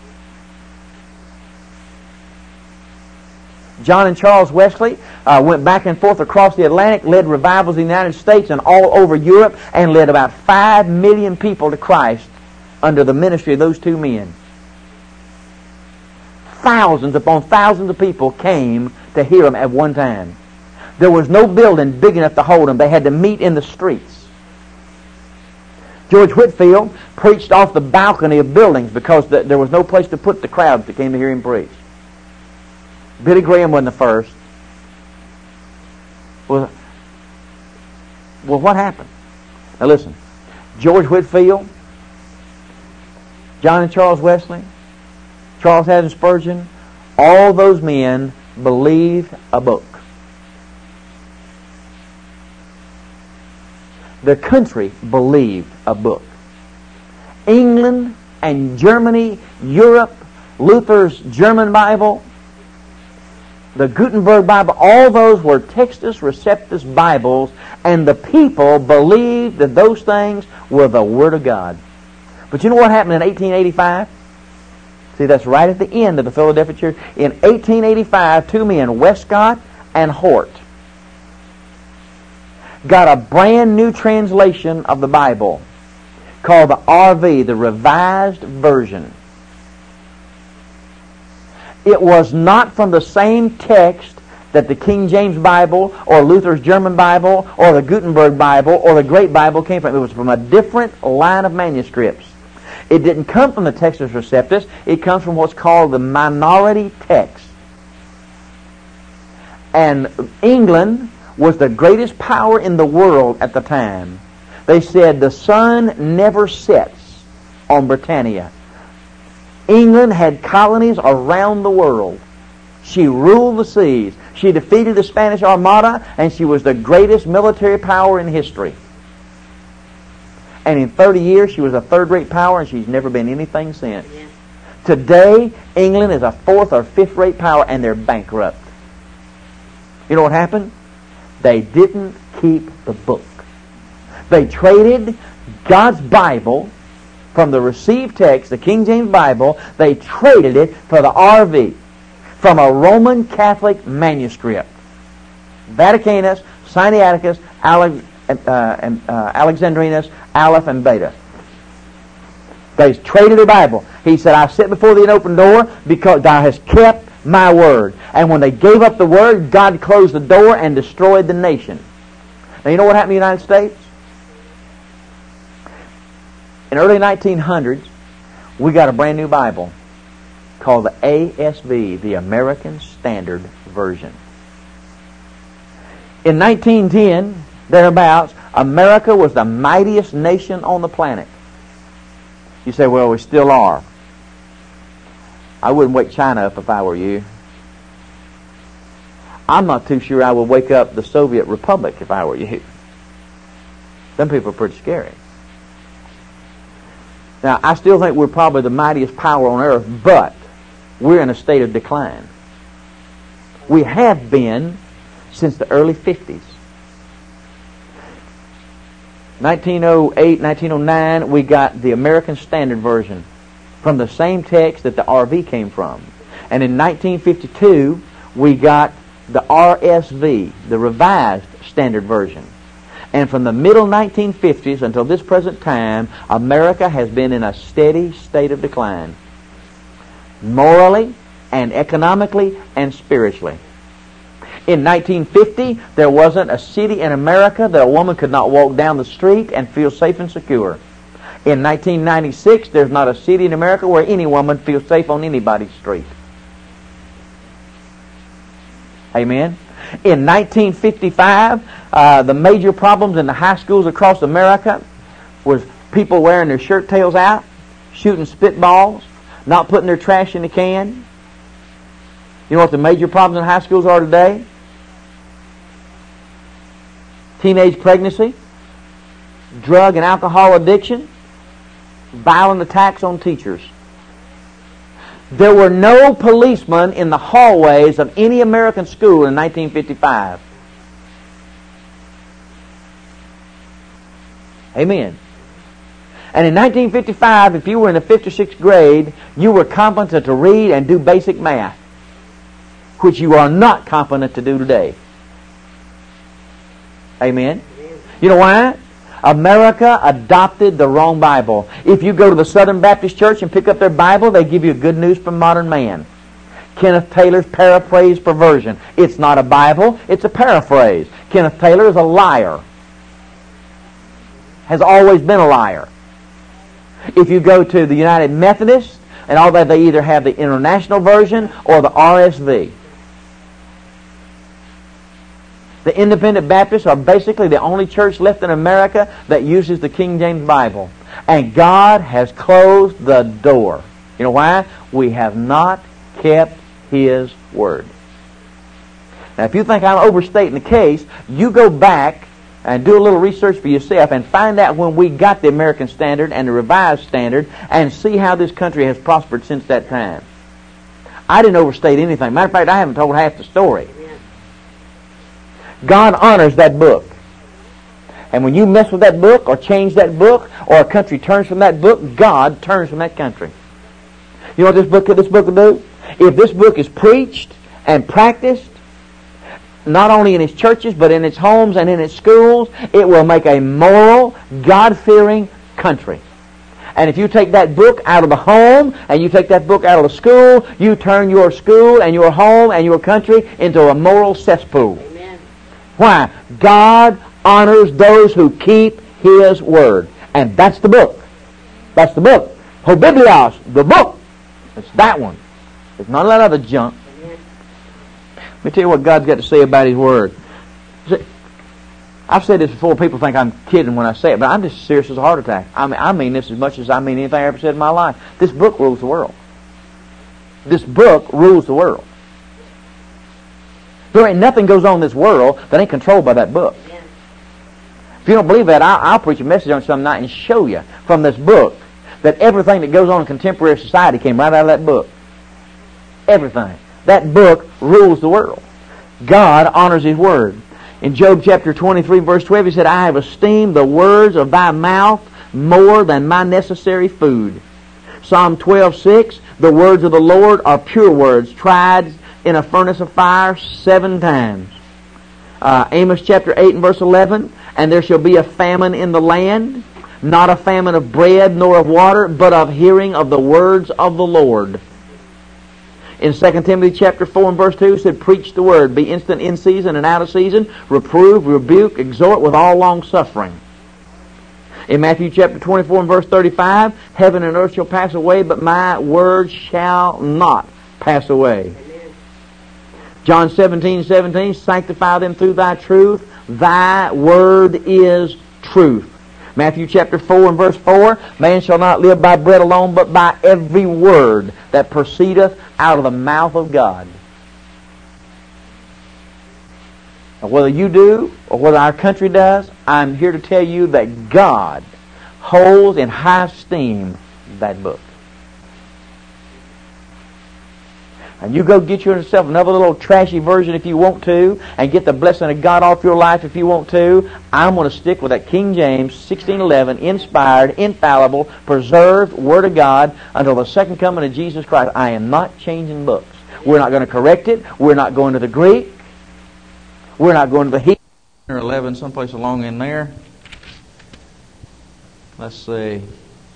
John and Charles Wesley went back and forth across the Atlantic, led revivals in the United States and all over Europe, and led about 5 million people to Christ under the ministry of those two men. Thousands upon thousands of people came to hear them at one time. There was no building big enough to hold them. They had to meet in the streets. George Whitefield preached off the balcony of buildings because there was no place to put the crowds that came to hear him preach. Billy Graham wasn't the first. Well, what happened? Now listen, George Whitefield, John and Charles Wesley, Charles Haddon Spurgeon, all those men believed a book. The country believed a book. England and Germany, Europe, Luther's German Bible, the Gutenberg Bible, all those were Textus Receptus Bibles, and the people believed that those things were the Word of God. But you know what happened in 1885? See, that's right at the end of the Philadelphia church. In 1885, two men, Westcott and Hort, got a brand new translation of the Bible called the RV, the Revised Version. It was not from the same text that the King James Bible or Luther's German Bible or the Gutenberg Bible or the Great Bible came from. It was from a different line of manuscripts. It didn't come from the Textus Receptus. It comes from what's called the minority text. And England was the greatest power in the world at the time. They said the sun never sets on Britannia. England had colonies around the world. She ruled the seas. She defeated the Spanish Armada, and she was the greatest military power in history. And in 30 years, she was a third-rate power, and she's never been anything since. Yeah. Today, England is a fourth or fifth-rate power, and they're bankrupt. You know what happened? They didn't keep the book. They traded God's Bible from the received text, the King James Bible. They traded it for the RV from a Roman Catholic manuscript. Vaticanus, Sinaiticus, Alexandrinus, Aleph, and Beta. They traded the Bible. He said, I sit before thee an open door because thou hast kept my word. And when they gave up the word, God closed the door and destroyed the nation. Now you know what happened in the United States? In early 1900s, we got a brand new Bible called the ASV, the American Standard Version. In 1910, thereabouts, America was the mightiest nation on the planet. You say, well, we still are. I wouldn't wake China up if I were you. I'm not too sure I would wake up the Soviet Republic if I were you. Them people are pretty scary. Now, I still think we're probably the mightiest power on earth, but we're in a state of decline. We have been since the early 50s. 1908, 1909, we got the American Standard Version from the same text that the RV came from. And in 1952, we got the RSV, the Revised Standard Version. And from the middle 1950s until this present time, America has been in a steady state of decline. Morally and economically and spiritually. In 1950, there wasn't a city in America that a woman could not walk down the street and feel safe and secure. In 1996, there's not a city in America where any woman feels safe on anybody's street. Amen. In 1955, the major problems in the high schools across America was people wearing their shirt tails out, shooting spitballs, not putting their trash in the can. You know what the major problems in high schools are today? Teenage pregnancy, drug and alcohol addiction, violent attacks on teachers. There were no policemen in the hallways of any American school in 1955. Amen. And in 1955, if you were in the 5th or 6th grade, you were competent to read and do basic math, which you are not competent to do today. Amen. You know why? America adopted the wrong Bible. If you go to the Southern Baptist Church and pick up their Bible, they give you Good News from Modern Man. Kenneth Taylor's Paraphrase Perversion. It's not a Bible, it's a paraphrase. Kenneth Taylor is a liar. Has always been a liar. If you go to the United Methodists, and all that, they either have the International Version or the RSV. The Independent Baptists are basically the only church left in America that uses the King James Bible. And God has closed the door. You know why? We have not kept His Word. Now, if you think I'm overstating the case, you go back and do a little research for yourself and find out when we got the American Standard and the Revised Standard and see how this country has prospered since that time. I didn't overstate anything. Matter of fact, I haven't told half the story. God honors that book. And when you mess with that book or change that book or a country turns from that book, God turns from that country. You know what this book will do? If this book is preached and practiced, not only in its churches but in its homes and in its schools, it will make a moral, God-fearing country. And if you take that book out of the home and you take that book out of the school, you turn your school and your home and your country into a moral cesspool. Why? God honors those who keep His Word. And that's the book. That's the book. Ho Biblios, the book. It's that one. It's not that other junk. Let me tell you what God's got to say about His Word. I've said this before. People think I'm kidding when I say it, but I'm just serious as a heart attack. I mean this as much as I mean anything I ever said in my life. This book rules the world. This book rules the world. There ain't nothing goes on in this world that ain't controlled by that book. Yeah. If you don't believe that, I'll preach a message on some night and show you from this book that everything that goes on in contemporary society came right out of that book. Everything. That book rules the world. God honors His Word. In Job chapter 23, verse 12, He said, I have esteemed the words of thy mouth more than my necessary food. Psalm 12:6, the words of the Lord are pure words, tried in a furnace of fire 7 times. Amos chapter 8 and verse 11, and there shall be a famine in the land, not a famine of bread nor of water, but of hearing of the words of the Lord. In 2 Timothy chapter 4 and verse 2, it said, preach the word, be instant in season and out of season, reprove, rebuke, exhort with all long suffering. In Matthew chapter 24 and verse 35, heaven and earth shall pass away, but my word shall not pass away. John 17:17, sanctify them through thy truth. Thy word is truth. Matthew chapter 4 and verse 4, man shall not live by bread alone, but by every word that proceedeth out of the mouth of God. Now, whether you do or whether our country does, I'm here to tell you that God holds in high esteem that book. And you go get yourself another little trashy version if you want to, and get the blessing of God off your life if you want to. I'm going to stick with that King James 1611, inspired, infallible, preserved Word of God until the second coming of Jesus Christ. I am not changing books. We're not going to correct it. We're not going to the Greek. We're not going to the Hebrew. 11, someplace along in there. Let's see.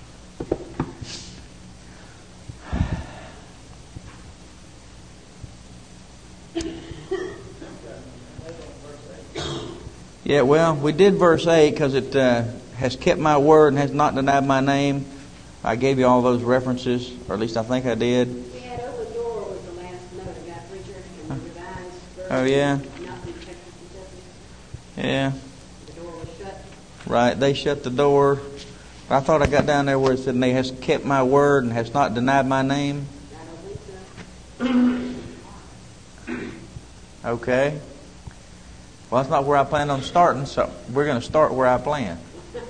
Yeah, well, we did verse 8 because it has kept my word and has not denied my name. I gave you all those references, or at least I think I did. We had open door was the last note I got, preacher, and the revised version. Oh, yeah? Nothing checked the Yeah. The door was shut. Right, they shut the door. I thought I got down there where it said, they has kept my word and has not denied my name. I don't think so. Okay. Well, that's not where I planned on starting, so we're going to start where I planned.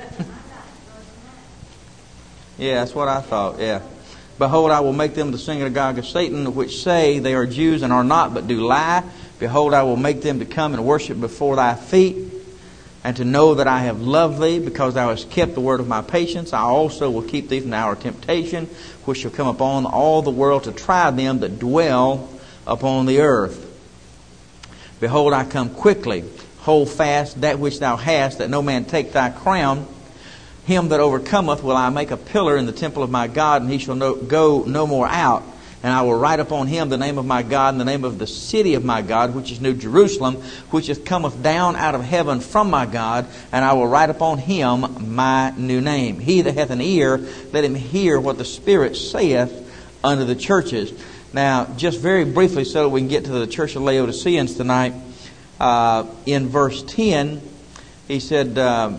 Yeah, that's what I thought, yeah. Behold, I will make them the synagogue of Satan, which say they are Jews and are not, but do lie. Behold, I will make them to come and worship before thy feet, and to know that I have loved thee, because thou hast kept the word of my patience. I also will keep thee from the hour of temptation, which shall come upon all the world to try them that dwell upon the earth. Behold, I come quickly. Hold fast that which thou hast, that no man take thy crown. Him that overcometh will I make a pillar in the temple of my God, and he shall go no more out. And I will write upon him the name of my God, and the name of the city of my God, which is New Jerusalem, which cometh down out of heaven from my God, and I will write upon him my new name. He that hath an ear, let him hear what the Spirit saith unto the churches. Now, just very briefly, so that we can get to the church of Laodiceans tonight, in verse 10, he said,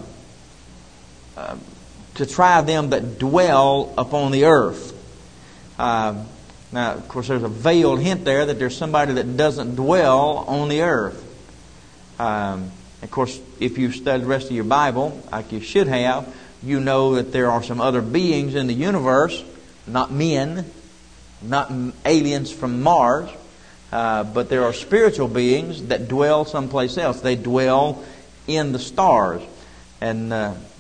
to try them that dwell upon the earth. Now, of course, there's a veiled hint there that there's somebody that doesn't dwell on the earth. Of course, if you've studied the rest of your Bible, like you should have, you know that there are some other beings in the universe, not men, not aliens from Mars, but there are spiritual beings that dwell someplace else. They dwell in the stars. And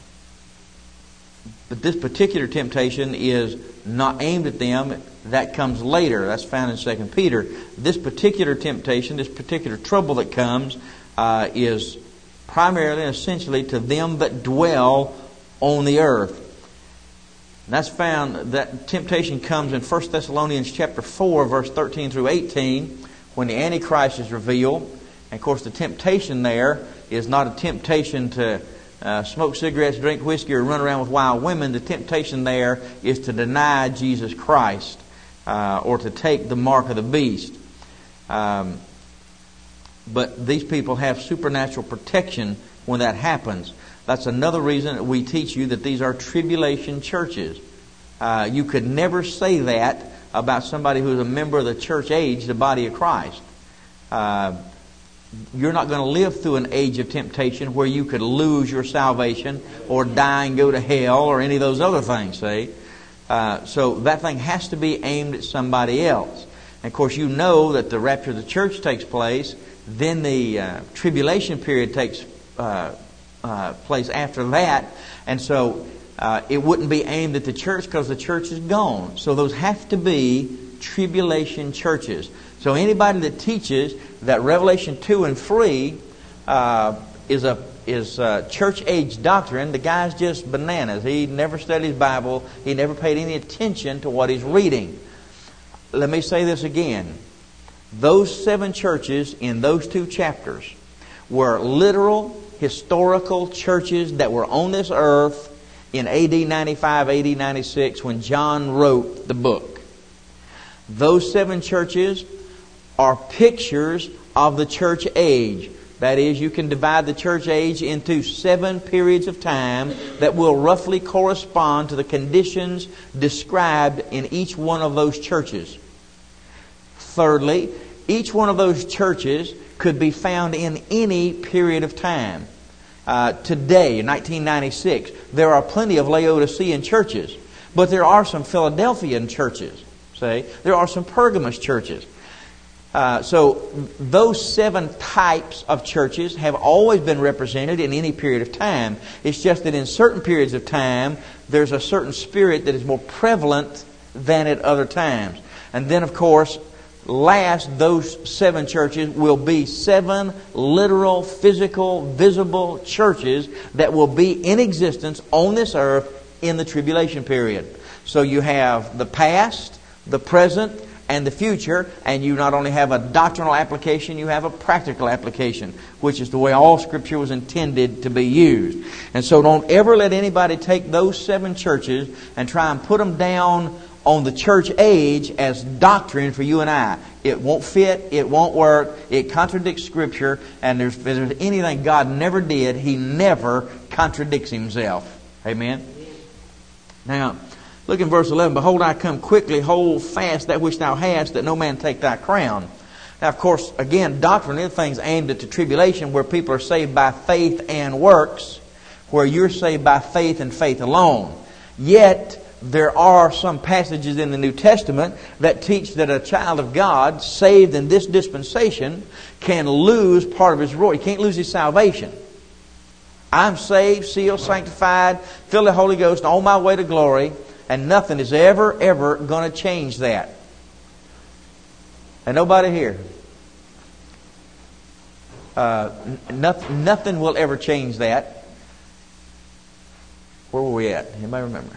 but this particular temptation is not aimed at them. That comes later. That's found in 2 Peter. This particular temptation, this particular trouble that comes, is primarily and essentially to them that dwell on the earth. And that's found, that temptation comes in 1 Thessalonians chapter 4, verse 13 through 18, when the Antichrist is revealed. And of course, the temptation there is not a temptation to smoke cigarettes, drink whiskey, or run around with wild women. The temptation there is to deny Jesus Christ, or to take the mark of the beast. But these people have supernatural protection when that happens. That's another reason that we teach you that these are tribulation churches. You could never say that about somebody who's a member of the church age, the body of Christ. You're not going to live through an age of temptation where you could lose your salvation or die and go to hell or any of those other things, see? So that thing has to be aimed at somebody else. And of course, you know that the rapture of the church takes place, then the tribulation period takes place after that. And so it wouldn't be aimed at the church because the church is gone. So those have to be tribulation churches. So anybody that teaches that Revelation 2 and 3 is church age doctrine, the guy's just bananas. He never studied his Bible. He never paid any attention to what he's reading. Let me say this again. Those 7 churches in those 2 chapters were literal, historical churches that were on this earth in AD 95, AD 96 when John wrote the book. Those 7 churches are pictures of the church age. That is, you can divide the church age into 7 periods of time that will roughly correspond to the conditions described in each one of those churches. Thirdly, each one of those churches could be found in any period of time. Today, in 1996, there are plenty of Laodicean churches, but there are some Philadelphian churches. There are some Pergamos churches. So those 7 types of churches have always been represented in any period of time. It's just that in certain periods of time, there's a certain spirit that is more prevalent than at other times. And then, of course, last, those 7 churches will be 7 literal, physical, visible churches that will be in existence on this earth in the tribulation period. So you have the past, the present, and the future, and you not only have a doctrinal application, you have a practical application, which is the way all Scripture was intended to be used. And so don't ever let anybody take those 7 churches and try and put them down on the church age as doctrine for you and I. It won't fit, it won't work, it contradicts Scripture, and if there's anything God never did, He never contradicts Himself. Amen? Now, look in verse 11. Behold, I come quickly. Hold fast that which thou hast, that no man take thy crown. Now, of course, again, doctrine is things aimed at the tribulation where people are saved by faith and works, where you're saved by faith and faith alone. Yet, there are some passages in the New Testament that teach that a child of God, saved in this dispensation, can lose part of his reward. He can't lose his salvation. I'm saved, sealed, sanctified, filled with the Holy Ghost, on my way to glory. And nothing is ever going to change that. And nobody here. Nothing will ever change that. Where were we at? Anybody remember?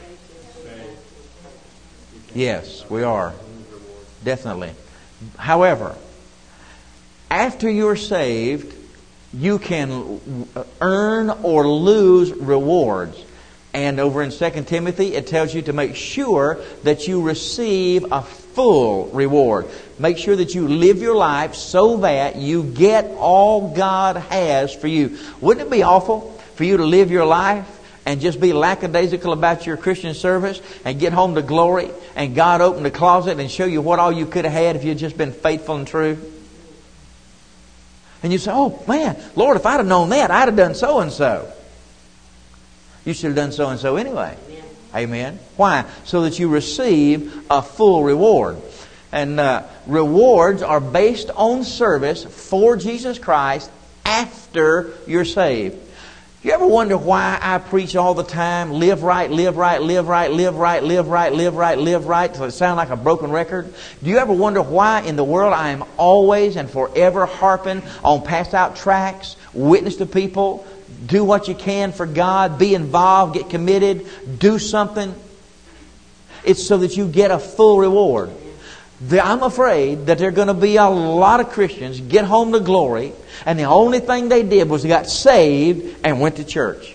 Yes, we are. Definitely. However, after you're saved, you can earn or lose rewards. And over in 2 Timothy, it tells you to make sure that you receive a full reward. Make sure that you live your life so that you get all God has for you. Wouldn't it be awful for you to live your life and just be lackadaisical about your Christian service and get home to glory and God open the closet and show you what all you could have had if you'd just been faithful and true? And you say, oh man, Lord, if I'd have known that, I'd have done so and so. You should have done so and so anyway. Amen. Why? So that you receive a full reward. And rewards are based on service for Jesus Christ after you're saved. You ever wonder why I preach all the time, live right, live right, live right, live right, live right, live right, live right, till it sounds like a broken record? Do you ever wonder why in the world I am always and forever harping on pass out tracts, witness to people, do what you can for God, be involved, get committed, do something? It's so that you get a full reward. I'm afraid that there are going to be a lot of Christians get home to glory, and the only thing they did was they got saved and went to church.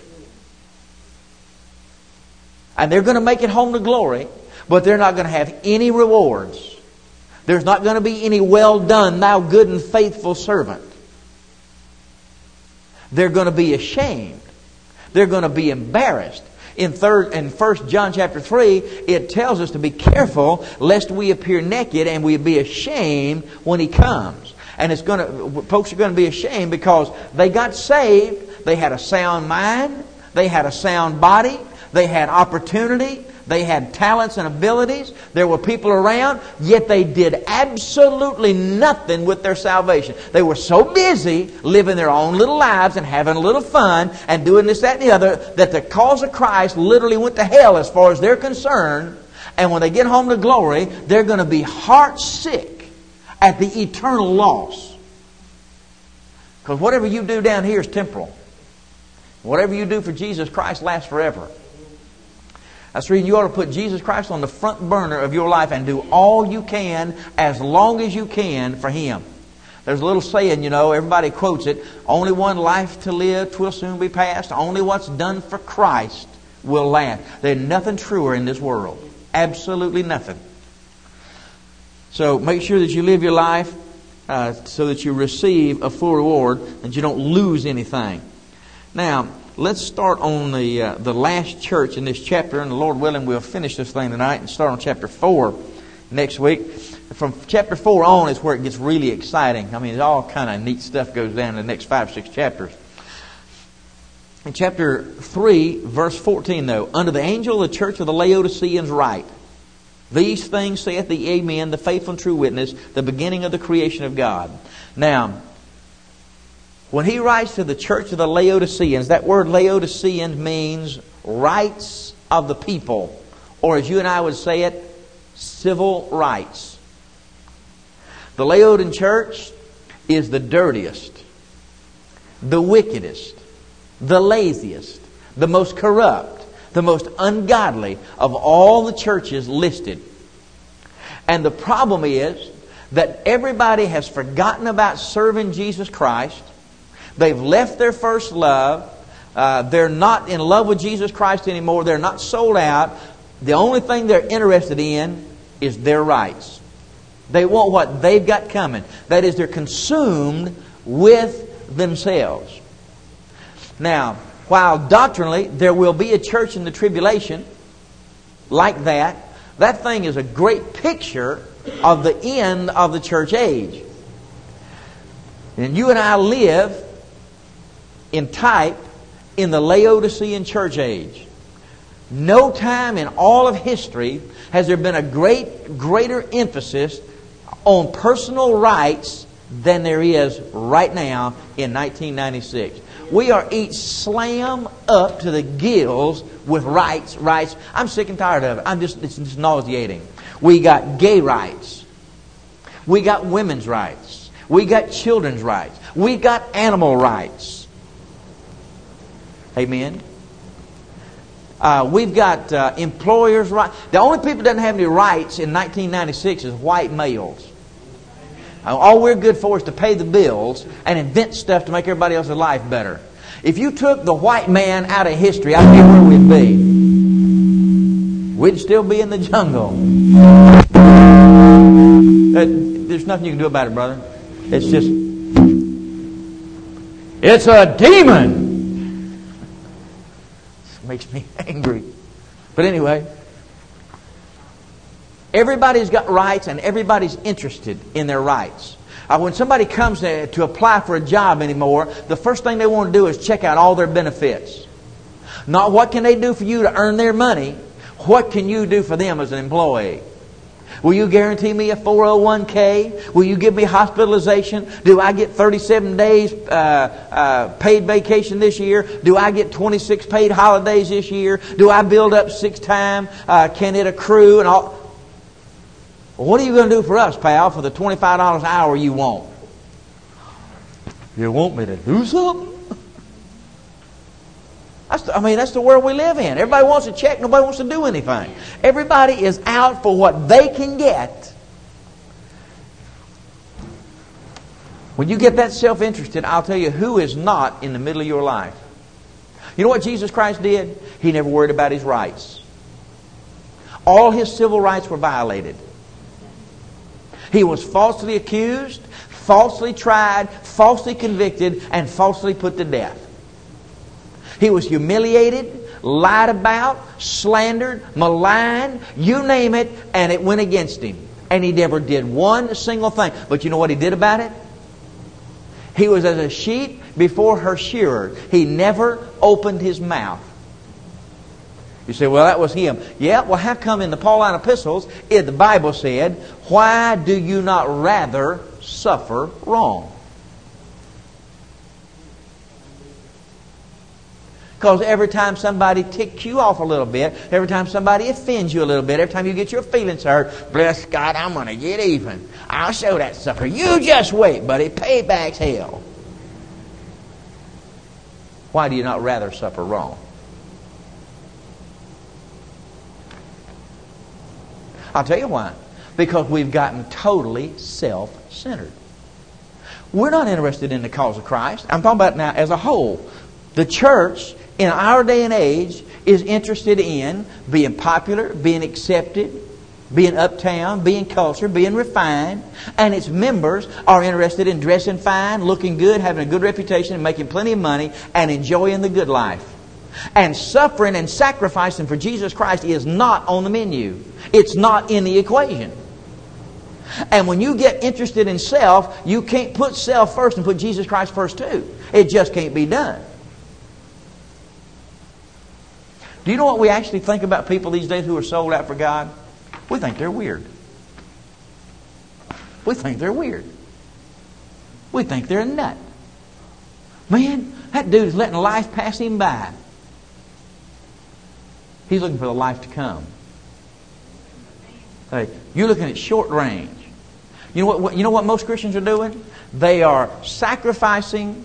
And they're going to make it home to glory, but they're not going to have any rewards. There's not going to be any well done, thou good and faithful servant. They're going to be ashamed. They're going to be embarrassed. In 1 John chapter 3, it tells us to be careful lest we appear naked and we be ashamed when He comes. And folks are going to be ashamed because they got saved, they had a sound mind, they had a sound body, they had opportunity, they had talents and abilities, there were people around, yet they did absolutely nothing with their salvation. They were so busy living their own little lives and having a little fun and doing this, that, and the other, that the cause of Christ literally went to hell as far as they're concerned. And when they get home to glory, they're going to be heart sick at the eternal loss. Because whatever you do down here is temporal. Whatever you do for Jesus Christ lasts forever. That's the reason you ought to put Jesus Christ on the front burner of your life and do all you can as long as you can for Him. There's a little saying, everybody quotes it, only one life to live, 'twill soon be past. Only what's done for Christ will last. There's nothing truer in this world. Absolutely nothing. So make sure that you live your life so that you receive a full reward and you don't lose anything. Now, let's start on the last church in this chapter, and the Lord willing, we'll finish this thing tonight and start on chapter 4 next week. From chapter 4 on is where it gets really exciting. I mean, all kind of neat stuff goes down in the next 5 or 6 chapters. In chapter 3, verse 14, though, unto the angel of the church of the Laodiceans write. These things saith the Amen, the faithful and true witness, the beginning of the creation of God. Now, when he writes to the church of the Laodiceans, that word Laodicean means rights of the people. Or as you and I would say it, civil rights. The Laodicean church is the dirtiest, the wickedest, the laziest, the most corrupt, the most ungodly of all the churches listed. And the problem is that everybody has forgotten about serving Jesus Christ. They've left their first love. They're not in love with Jesus Christ anymore. They're not sold out. The only thing they're interested in is their rights. They want what they've got coming. That is, they're consumed with themselves. Now, while doctrinally there will be a church in the tribulation like that, that thing is a great picture of the end of the church age. And you and I live in type in the Laodicean church age. No time in all of history has there been a greater emphasis on personal rights than there is right now in 1996. We are each slammed up to the gills with rights. I'm sick and tired of it. It's just nauseating. We got gay rights. We got women's rights. We got children's rights. We got animal rights. Amen. We've got employers' rights. The only people that doesn't have any rights in 1996 is white males. All we're good for is to pay the bills and invent stuff to make everybody else's life better. If you took the white man out of history, I don't know where we'd be. We'd still be in the jungle. There's nothing you can do about it, brother. It's just... It's a demon! It makes me angry. But anyway... Everybody's got rights and everybody's interested in their rights. When somebody comes to apply for a job anymore, the first thing they want to do is check out all their benefits. Not what can they do for you to earn their money. What can you do for them as an employee? Will you guarantee me a 401k? Will you give me hospitalization? Do I get 37 days paid vacation this year? Do I get 26 paid holidays this year? Do I build up 6 time? Can it accrue and all? What are you going to do for us, pal, for the $25 an hour you want? You want me to do something? That's the world we live in. Everybody wants a check. Nobody wants to do anything. Everybody is out for what they can get. When you get that self-interested, I'll tell you who is not in the middle of your life. You know what Jesus Christ did? He never worried about His rights. All His civil rights were violated. He was falsely accused, falsely tried, falsely convicted, and falsely put to death. He was humiliated, lied about, slandered, maligned, you name it, and it went against Him. And He never did one single thing. But you know what He did about it? He was as a sheep before her shearer. He never opened His mouth. You say, well, that was Him. Yeah, well, how come in the Pauline epistles, the Bible said, why do you not rather suffer wrong? Because every time somebody ticks you off a little bit, every time somebody offends you a little bit, every time you get your feelings hurt, bless God, I'm going to get even. I'll show that sucker. You just wait, buddy. Payback's hell. Why do you not rather suffer wrong? I'll tell you why. Because we've gotten totally self-centered. We're not interested in the cause of Christ. I'm talking about now as a whole. The church in our day and age is interested in being popular, being accepted, being uptown, being cultured, being refined. And its members are interested in dressing fine, looking good, having a good reputation, and making plenty of money, and enjoying the good life. And suffering and sacrificing for Jesus Christ is not on the menu. It's not in the equation. And when you get interested in self, you can't put self first and put Jesus Christ first too. It just can't be done. Do you know what we actually think about people these days who are sold out for God? We think they're weird. We think they're weird. We think they're a nut. Man, that dude is letting life pass him by. He's looking for the life to come. Hey, you're looking at short range. You know what most Christians are doing? They are sacrificing.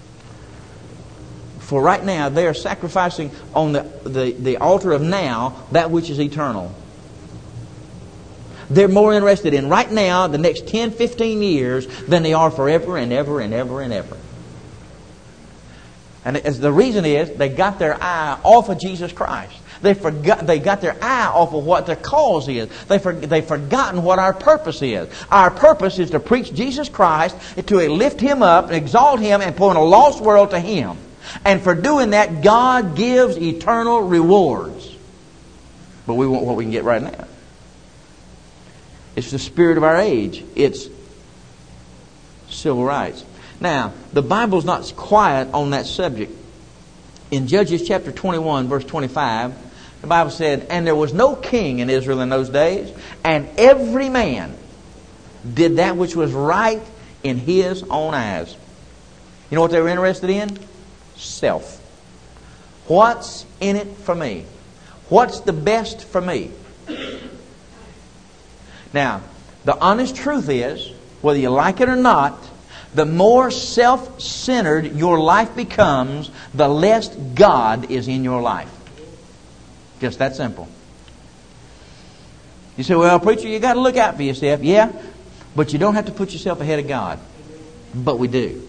For right now, they are sacrificing on the altar of now that which is eternal. They're more interested in right now, the next 10, 15 years, than they are forever and ever and ever and ever. And the reason is they got their eye off of Jesus Christ. They got their eye off of what their cause is. They've forgotten what our purpose is. Our purpose is to preach Jesus Christ, to lift Him up, and exalt Him, and point a lost world to Him. And for doing that, God gives eternal rewards. But we want what we can get right now. It's the spirit of our age. It's civil rights. Now, the Bible's not quiet on that subject. In Judges chapter 21, verse 25, the Bible said, "And there was no king in Israel in those days, and every man did that which was right in his own eyes." You know what they were interested in? Self. What's in it for me? What's the best for me? Now, the honest truth is, whether you like it or not, the more self-centered your life becomes, the less God is in your life. Just that simple. You say, "Well, preacher, you got to look out for yourself." Yeah, but you don't have to put yourself ahead of God. But we do.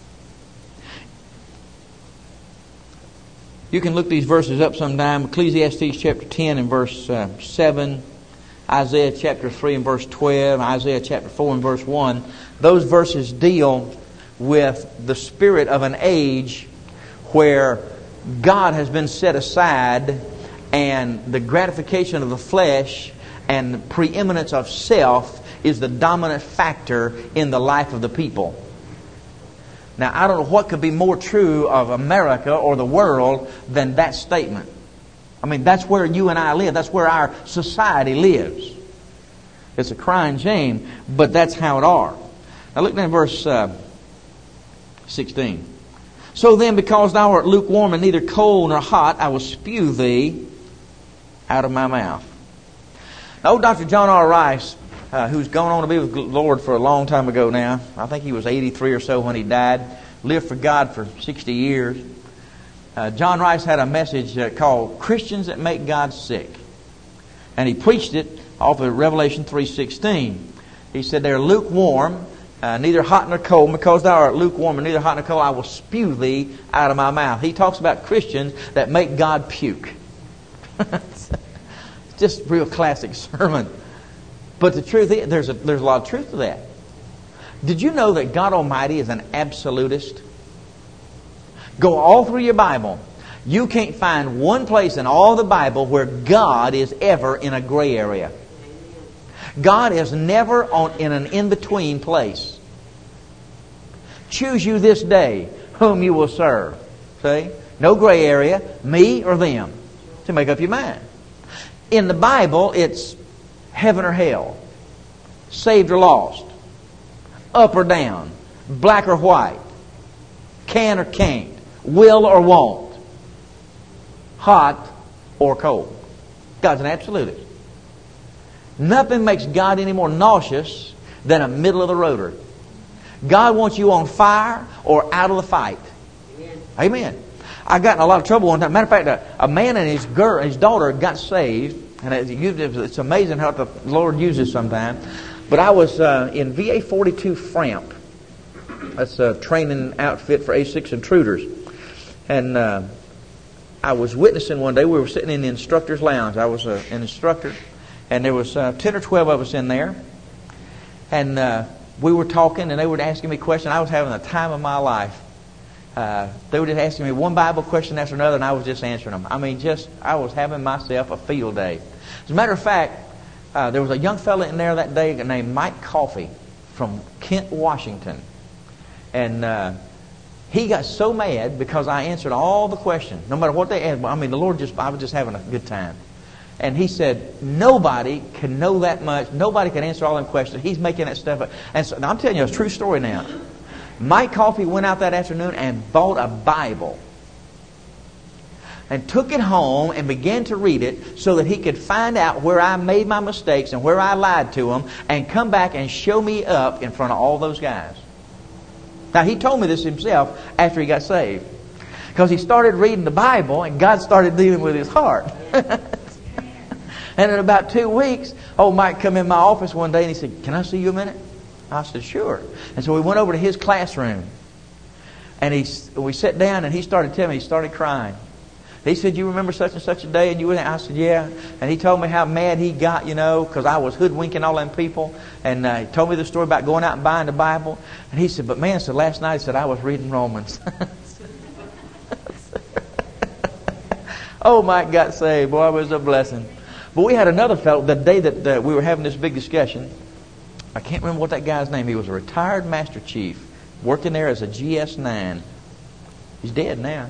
You can look these verses up sometime. Ecclesiastes chapter 10 and verse 7. Isaiah chapter 3 and verse 12. Isaiah chapter 4 and verse 1. Those verses deal with the spirit of an age where God has been set aside, and the gratification of the flesh and the preeminence of self is the dominant factor in the life of the people. Now, I don't know what could be more true of America or the world than that statement. I mean, that's where you and I live. That's where our society lives. It's a crying shame, but that's how it are. Now look at verse 16. "So then, because thou art lukewarm and neither cold nor hot, I will spew thee out of my mouth." Now, old Dr. John R. Rice, who's gone on to be with the Lord for a long time ago now. I think he was 83 or so when he died. Lived for God for 60 years. John Rice had a message called "Christians That Make God Sick." And he preached it off of Revelation 3:16. He said they're lukewarm, neither hot nor cold. "Because thou art lukewarm and neither hot nor cold, I will spew thee out of my mouth." He talks about Christians that make God puke. It's just a real classic sermon. But the truth is, there's a lot of truth to that. Did you know that God Almighty is an absolutist? Go all through your Bible. You can't find one place in all the Bible where God is ever in a gray area. God is never in an in-between place. Choose you this day whom you will serve. See? No gray area, me or them, to make up your mind. In the Bible, it's heaven or hell, saved or lost, up or down, black or white, can or can't, will or won't, hot or cold. God's an absolutist. Nothing makes God any more nauseous than a middle of the roader. God wants you on fire or out of the fight. Amen. I got in a lot of trouble one time. Matter of fact, a man and his daughter got saved. And it's amazing how the Lord uses sometimes. But I was in VA 42 Framp. That's a training outfit for A6 intruders. And I was witnessing one day. We were sitting in the instructor's lounge. I was an instructor. And there was 10 or 12 of us in there. And we were talking, and they were asking me questions. I was having the time of my life. They were just asking me one Bible question after another, and I was just answering them. I mean, I was having myself a field day. As a matter of fact, there was a young fella in there that day named Mike Coffey from Kent, Washington. And he got so mad because I answered all the questions, no matter what they asked. I mean, I was just having a good time. And he said, nobody can know that much. Nobody can answer all them questions. He's making that stuff up. And so, now I'm telling you a true story now. Mike Coffey went out that afternoon and bought a Bible. And took it home and began to read it so that he could find out where I made my mistakes and where I lied to him and come back and show me up in front of all those guys. Now, he told me this himself after he got saved. Because he started reading the Bible and God started dealing with his heart. And in about 2 weeks, old Mike come in my office one day and he said, "Can I see you a minute?" I said, "Sure." And so we went over to his classroom. And we sat down and he started telling me, he started crying. He said, "You remember such and such a day?" And you were there? I said, "Yeah." And he told me how mad he got, because I was hoodwinking all them people. And he told me the story about going out and buying the Bible. And he said, "But man," said, "last night," he said, "I was reading Romans." Oh, Mike got saved. Boy, it was a blessing. But we had another fellow, the day that we were having this big discussion. I can't remember what that guy's name. He was a retired Master Chief, working there as a GS9. He's dead now.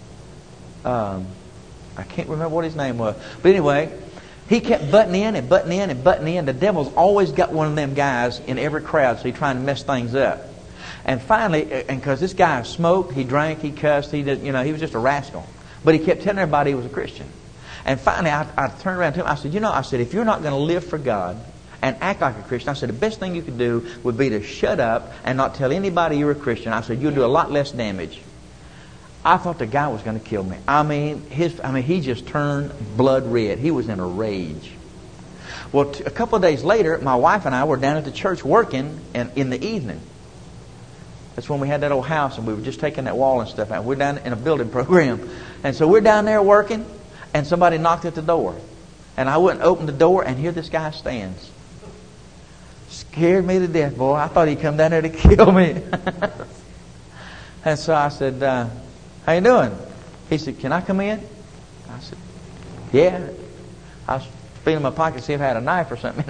I can't remember what his name was. But anyway, he kept butting in and butting in and butting in. The devil's always got one of them guys in every crowd, so he's trying to mess things up. And finally, and because this guy smoked, he drank, he cussed, he did, he was just a rascal. But he kept telling everybody he was a Christian. And finally, I turned around to him. I said, if you're not going to live for God and act like a Christian, I said, the best thing you could do would be to shut up and not tell anybody you're a Christian. I said, you'll do a lot less damage. I thought the guy was going to kill me. He just turned blood red. He was in a rage. Well, a couple of days later, my wife and I were down at the church working in the evening. That's when we had that old house and we were just taking that wall and stuff out. We're down in a building program. And so we're down there working and somebody knocked at the door. And I went and opened the door and here this guy stands. Scared me to death, boy. I thought he'd come down there to kill me. And so I said, "How you doing?" He said, "Can I come in?" I said, "Yeah." I was feeling my pocket to see if I had a knife or something.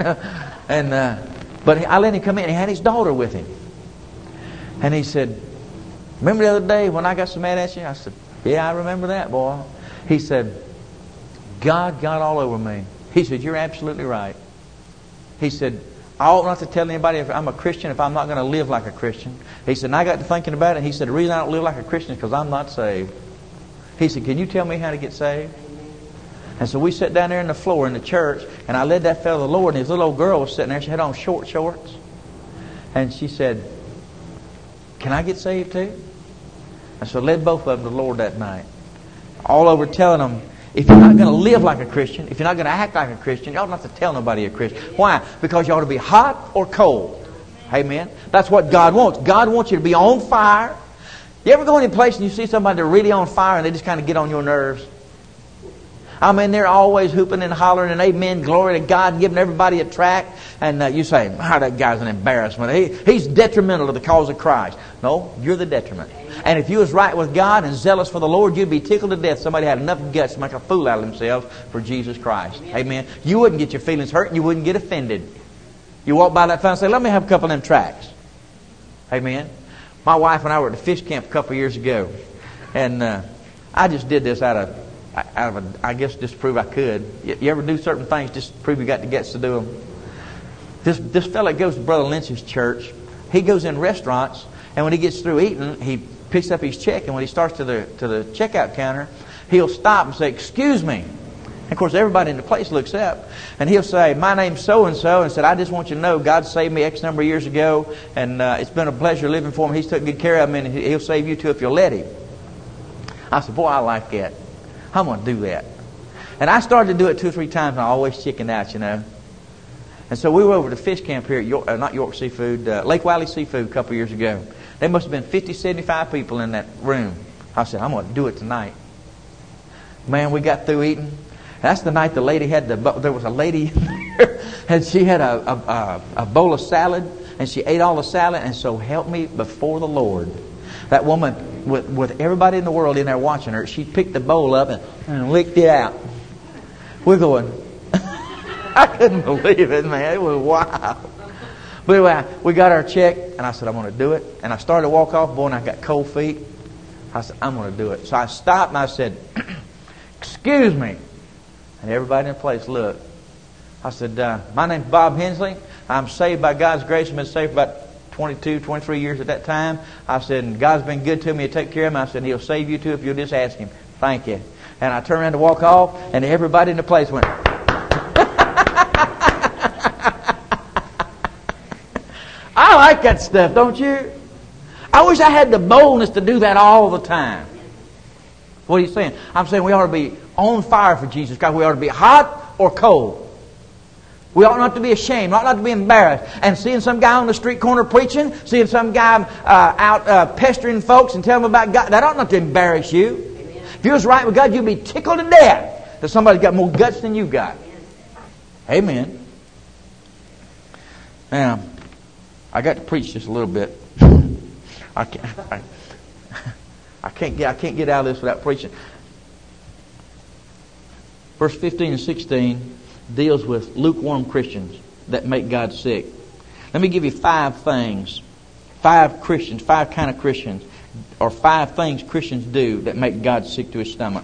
But I let him come in. He had his daughter with him. And he said, "Remember the other day when I got so mad at you?" I said, "Yeah, I remember that, boy." He said, "God got all over me." He said, "You're absolutely right." He said, "I ought not to tell anybody if I'm a Christian if I'm not going to live like a Christian." He said, and I got to thinking about it. He said, the reason I don't live like a Christian is because I'm not saved. He said, "Can you tell me how to get saved?" And so we sat down there on the floor in the church, and I led that fellow to the Lord, and his little old girl was sitting there. She had on short shorts. And she said, "Can I get saved too?" And so I led both of them to the Lord that night. All over telling them, if you're not going to live like a Christian, if you're not going to act like a Christian, you ought not to tell nobody you're a Christian. Why? Because you ought to be hot or cold. Amen? That's what God wants. God wants you to be on fire. You ever go any place and you see somebody that's really on fire and they just kind of get on your nerves? I mean, they're always hooping and hollering and amen, glory to God, and giving everybody a tract. And you say, that guy's an embarrassment. He's detrimental to the cause of Christ. No, you're the detriment. And if you was right with God and zealous for the Lord, you'd be tickled to death. Somebody had enough guts to make a fool out of themselves for Jesus Christ. Amen. You wouldn't get your feelings hurt and you wouldn't get offended. You walk by that fence and say, "Let me have a couple of them tracts." Amen. My wife and I were at a fish camp a couple of years ago. And I just did this out of I guess just to prove I could. You ever do certain things just to prove you got the guts to do them? This fella goes to Brother Lynch's church. He goes in restaurants, and when he gets through eating, he picks up his check, and when he starts to the checkout counter, he'll stop and say, "Excuse me." And of course, everybody in the place looks up, and he'll say, "My name's so-and-so," and said, "I just want you to know God saved me X number of years ago, and it's been a pleasure living for him. He's took good care of me, and he'll save you too if you'll let him." I said, "Boy, I like that. I'm going to do that." And I started to do it 2 or 3 times, and I always chickened out, And so we were over to fish camp here at not York Seafood, Lake Wiley Seafood a couple of years ago. There must have been 50, 75 people in that room. I said, "I'm going to do it tonight." Man, we got through eating. That's the night the lady had there was a lady there, and she had a bowl of salad, and she ate all the salad, and so help me before the Lord. That woman, with everybody in the world in there watching her, she picked the bowl up and licked it out. We're going, I couldn't believe it, man. It was wild. But anyway, we got our check, and I said, "I'm going to do it." And I started to walk off, boy, and I got cold feet. I said, "I'm going to do it." So I stopped, and I said, "Excuse me, And everybody in the place looked. I said, my name's Bob Hensley. I'm saved by God's grace. I've been saved for about 22, 23 years at that time. I said, and God's been good to me to take care of me. I said, He'll save you too if you'll just ask Him. Thank you. And I turned around to walk off, and everybody in the place went. I like that stuff, don't you? I wish I had the boldness to do that all the time. What are you saying? I'm saying we ought to be on fire for Jesus Christ. We ought to be hot or cold. We ought not to be ashamed, ought not to be embarrassed. And seeing some guy on the street corner preaching, seeing some guy out pestering folks and telling them about God, that ought not to embarrass you. Amen. If you was right with God, you'd be tickled to death that somebody's got more guts than you've got. Amen. Now, I got to preach just a little bit. I can't get out of this without preaching. Verse 15 and 16 deals with lukewarm Christians that make God sick. Let me give you 5 things. 5 kind of Christians, or 5 things Christians do that make God sick to His stomach.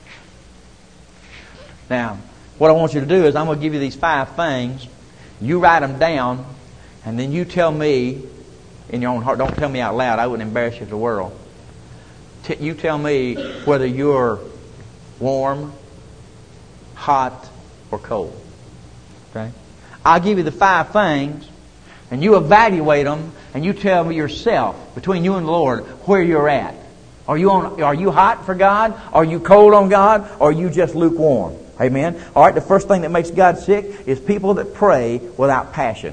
Now, what I want you to do is I'm going to give you these 5 things. You write them down, and then you tell me in your own heart. Don't tell me out loud. I wouldn't embarrass you to the world. You tell me whether you're warm, hot, or cold. Okay? I'll give you the 5 things, and you evaluate them, and you tell me yourself, between you and the Lord, where you're at. Are you hot for God? Are you cold on God? Or are you just lukewarm? Amen? All right, the first thing that makes God sick is people that pray without passion.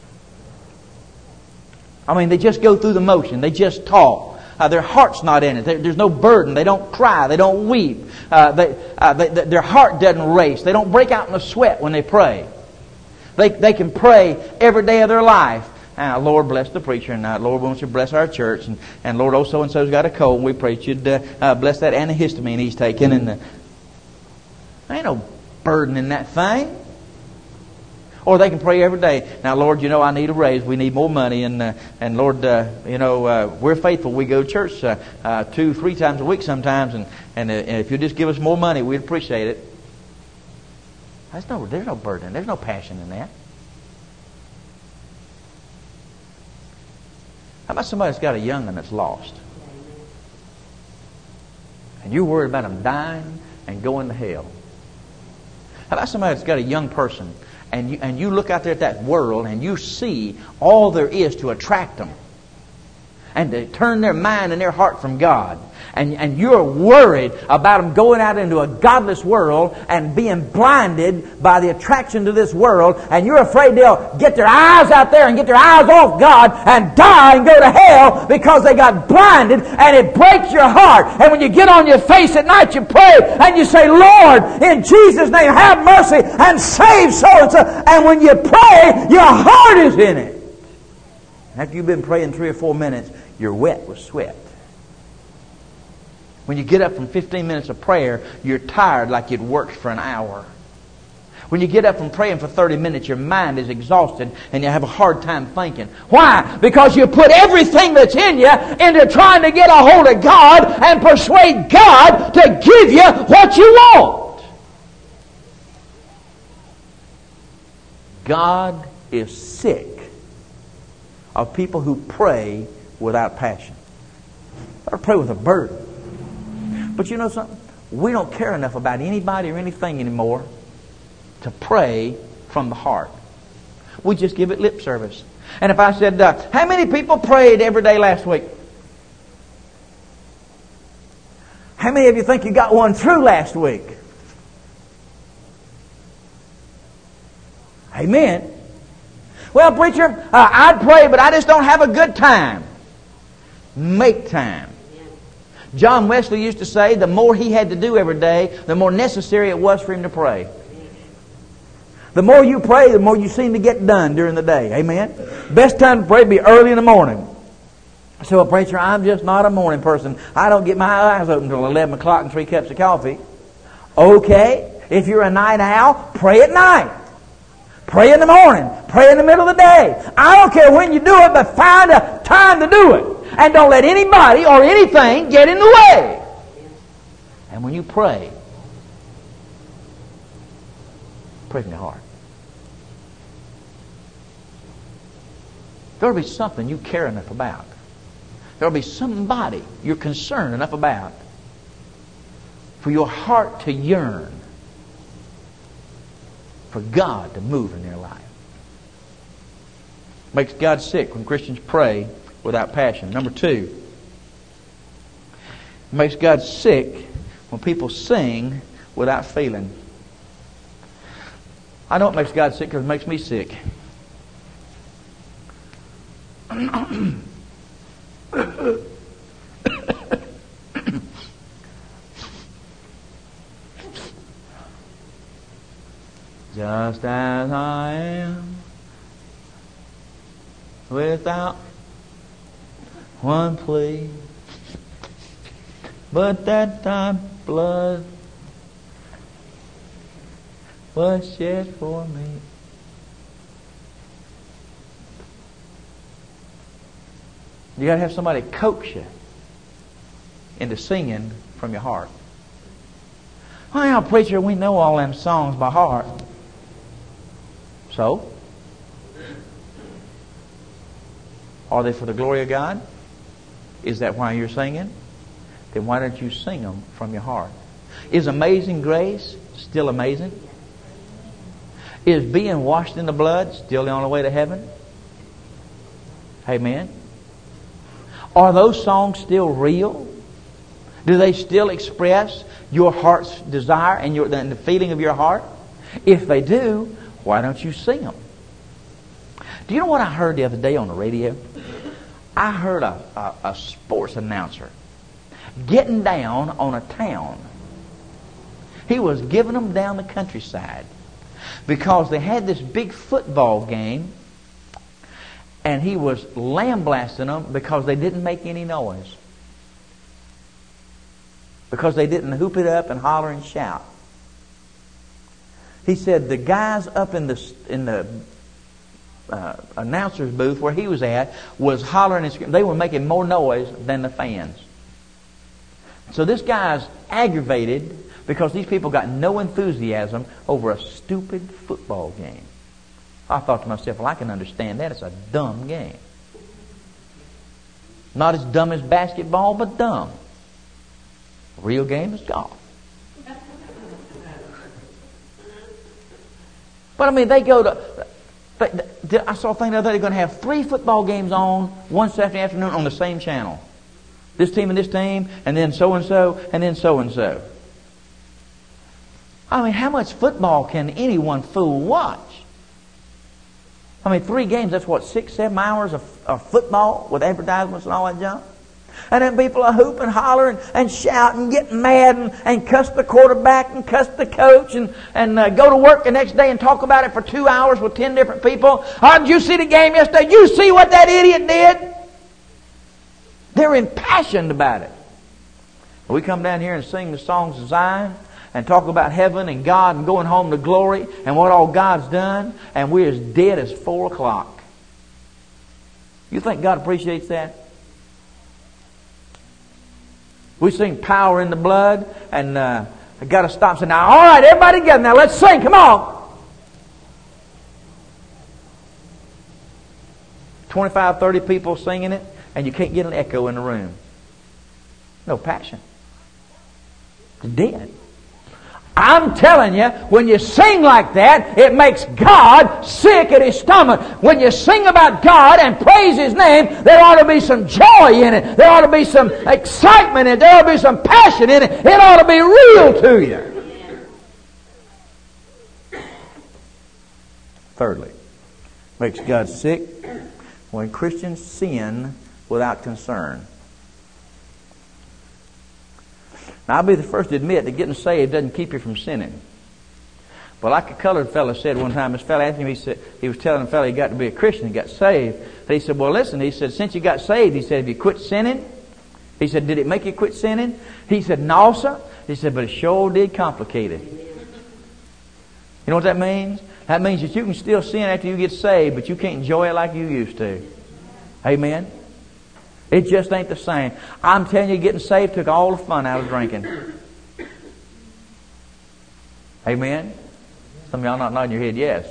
I mean, they just go through the motion. They just talk. Their heart's not in it. There's no burden. They don't cry. They don't weep. Their heart doesn't race. They don't break out in a sweat when they pray. They can pray every day of their life. Lord, bless the preacher. And Lord, we want you to bless our church. And Lord, oh, so-and-so's got a cold. And we pray that you'd bless that antihistamine he's taking. And there ain't no burden in that thing. Or they can pray every day. Now, Lord, I need a raise. We need more money. And Lord, we're faithful. We go to church 2-3 times a week sometimes. And if you just give us more money, we'd appreciate it. There's no burden. There's no passion in that. How about somebody that's got a young'un that's lost? And you're worried about them dying and going to hell. How about somebody that's got a young person and you look out there at that world and you see all there is to attract them and to turn their mind and their heart from God. And you're worried about them going out into a godless world and being blinded by the attraction to this world. And you're afraid they'll get their eyes out there and get their eyes off God and die and go to hell because they got blinded, and it breaks your heart. And when you get on your face at night, you pray and you say, Lord, in Jesus' name, have mercy and save so-and-so. And when you pray, your heart is in it. After you've been praying 3 or 4 minutes, you're wet with sweat. When you get up from 15 minutes of prayer, you're tired like you'd worked for an hour. When you get up from praying for 30 minutes, your mind is exhausted and you have a hard time thinking. Why? Because you put everything that's in you into trying to get a hold of God and persuade God to give you what you want. God is sick of people who pray without passion. Or pray with a burden. But you know something? We don't care enough about anybody or anything anymore to pray from the heart. We just give it lip service. And if I said, how many people prayed every day last week? How many of you think you got one through last week? Amen. Well, preacher, I'd pray, but I just don't have a good time. Make time. John Wesley used to say the more he had to do every day, the more necessary it was for him to pray. The more you pray, the more you seem to get done during the day. Amen? Best time to pray would be early in the morning. So, well, preacher, I'm just not a morning person. I don't get my eyes open until 11 o'clock and 3 cups of coffee. Okay, if you're a night owl, pray at night. Pray in the morning. Pray in the middle of the day. I don't care when you do it, but find a time to do it. And don't let anybody or anything get in the way. And when you pray, Pray from your heart. There will be something you care enough about. There will be somebody you're concerned enough about for your heart to yearn for God to move in their life. Makes God sick when Christians pray without passion. Number 2, it makes God sick when people sing without feeling. I know it makes God sick because it makes me sick. Just as I am, without one plea, but that thy blood was shed for me. You got to have somebody coax you into singing from your heart. Well, preacher, we know all them songs by heart. So? Are they for the glory of God? Is that why you're singing? Then why don't you sing them from your heart? Is Amazing Grace still amazing? Is being washed in the blood still the only way to heaven? Amen. Are those songs still real? Do they still express your heart's desire and the feeling of your heart? If they do, why don't you sing them? Do you know what I heard the other day on the radio? I heard a sports announcer getting down on a town. He was giving them down the countryside because they had this big football game, and he was lambasting them because they didn't make any noise, because they didn't hoop it up and holler and shout. He said the guys up in the announcer's booth where he was at was hollering and screaming. They were making more noise than the fans. So this guy's aggravated because these people got no enthusiasm over a stupid football game. I thought to myself, well, I can understand that. It's a dumb game. Not as dumb as basketball, but dumb. The real game is golf. But I mean, they go to... I saw a thing the other day, they're going to have 3 football games on one Saturday afternoon on the same channel. This team and this team, and then so-and-so, and then so-and-so. I mean, how much football can any one fool watch? I mean, 3 games, that's what, 6-7 hours of football with advertisements and all that junk? And then people are hooping, hollering, and shouting, getting mad, and cuss the quarterback and cuss the coach, and go to work the next day and talk about it for 2 hours with 10 different people. Oh, did you see the game yesterday? Did you see what that idiot did? They're impassioned about it. We come down here and sing the songs of Zion and talk about heaven and God and going home to glory and what all God's done, and we're as dead as 4 o'clock. You think God appreciates that? We sing power in the blood, and I got to stop and say, now, all right, everybody together, now let's sing, come on. 25, 30 people singing it, and you can't get an echo in the room. No passion. It's dead. I'm telling you, when you sing like that, it makes God sick at His stomach. When you sing about God and praise His name, there ought to be some joy in it. There ought to be some excitement in it. There ought to be some passion in it. It ought to be real to you. Thirdly, makes God sick when Christians sin without concern. Now, I'll be the first to admit that getting saved doesn't keep you from sinning. But like a colored fellow said one time, this fellow asked him, he was telling a fellow he got to be a Christian, he got saved. But he said, well, listen, he said, since you got saved, he said, have you quit sinning? He said, did it make you quit sinning? He said, no, sir. He said, but it sure did complicate it. You know what that means? That means that you can still sin after you get saved, but you can't enjoy it like you used to. Amen? It just ain't the same. I'm telling you, getting saved took all the fun out of drinking. Amen? Some of y'all not nodding your head yes.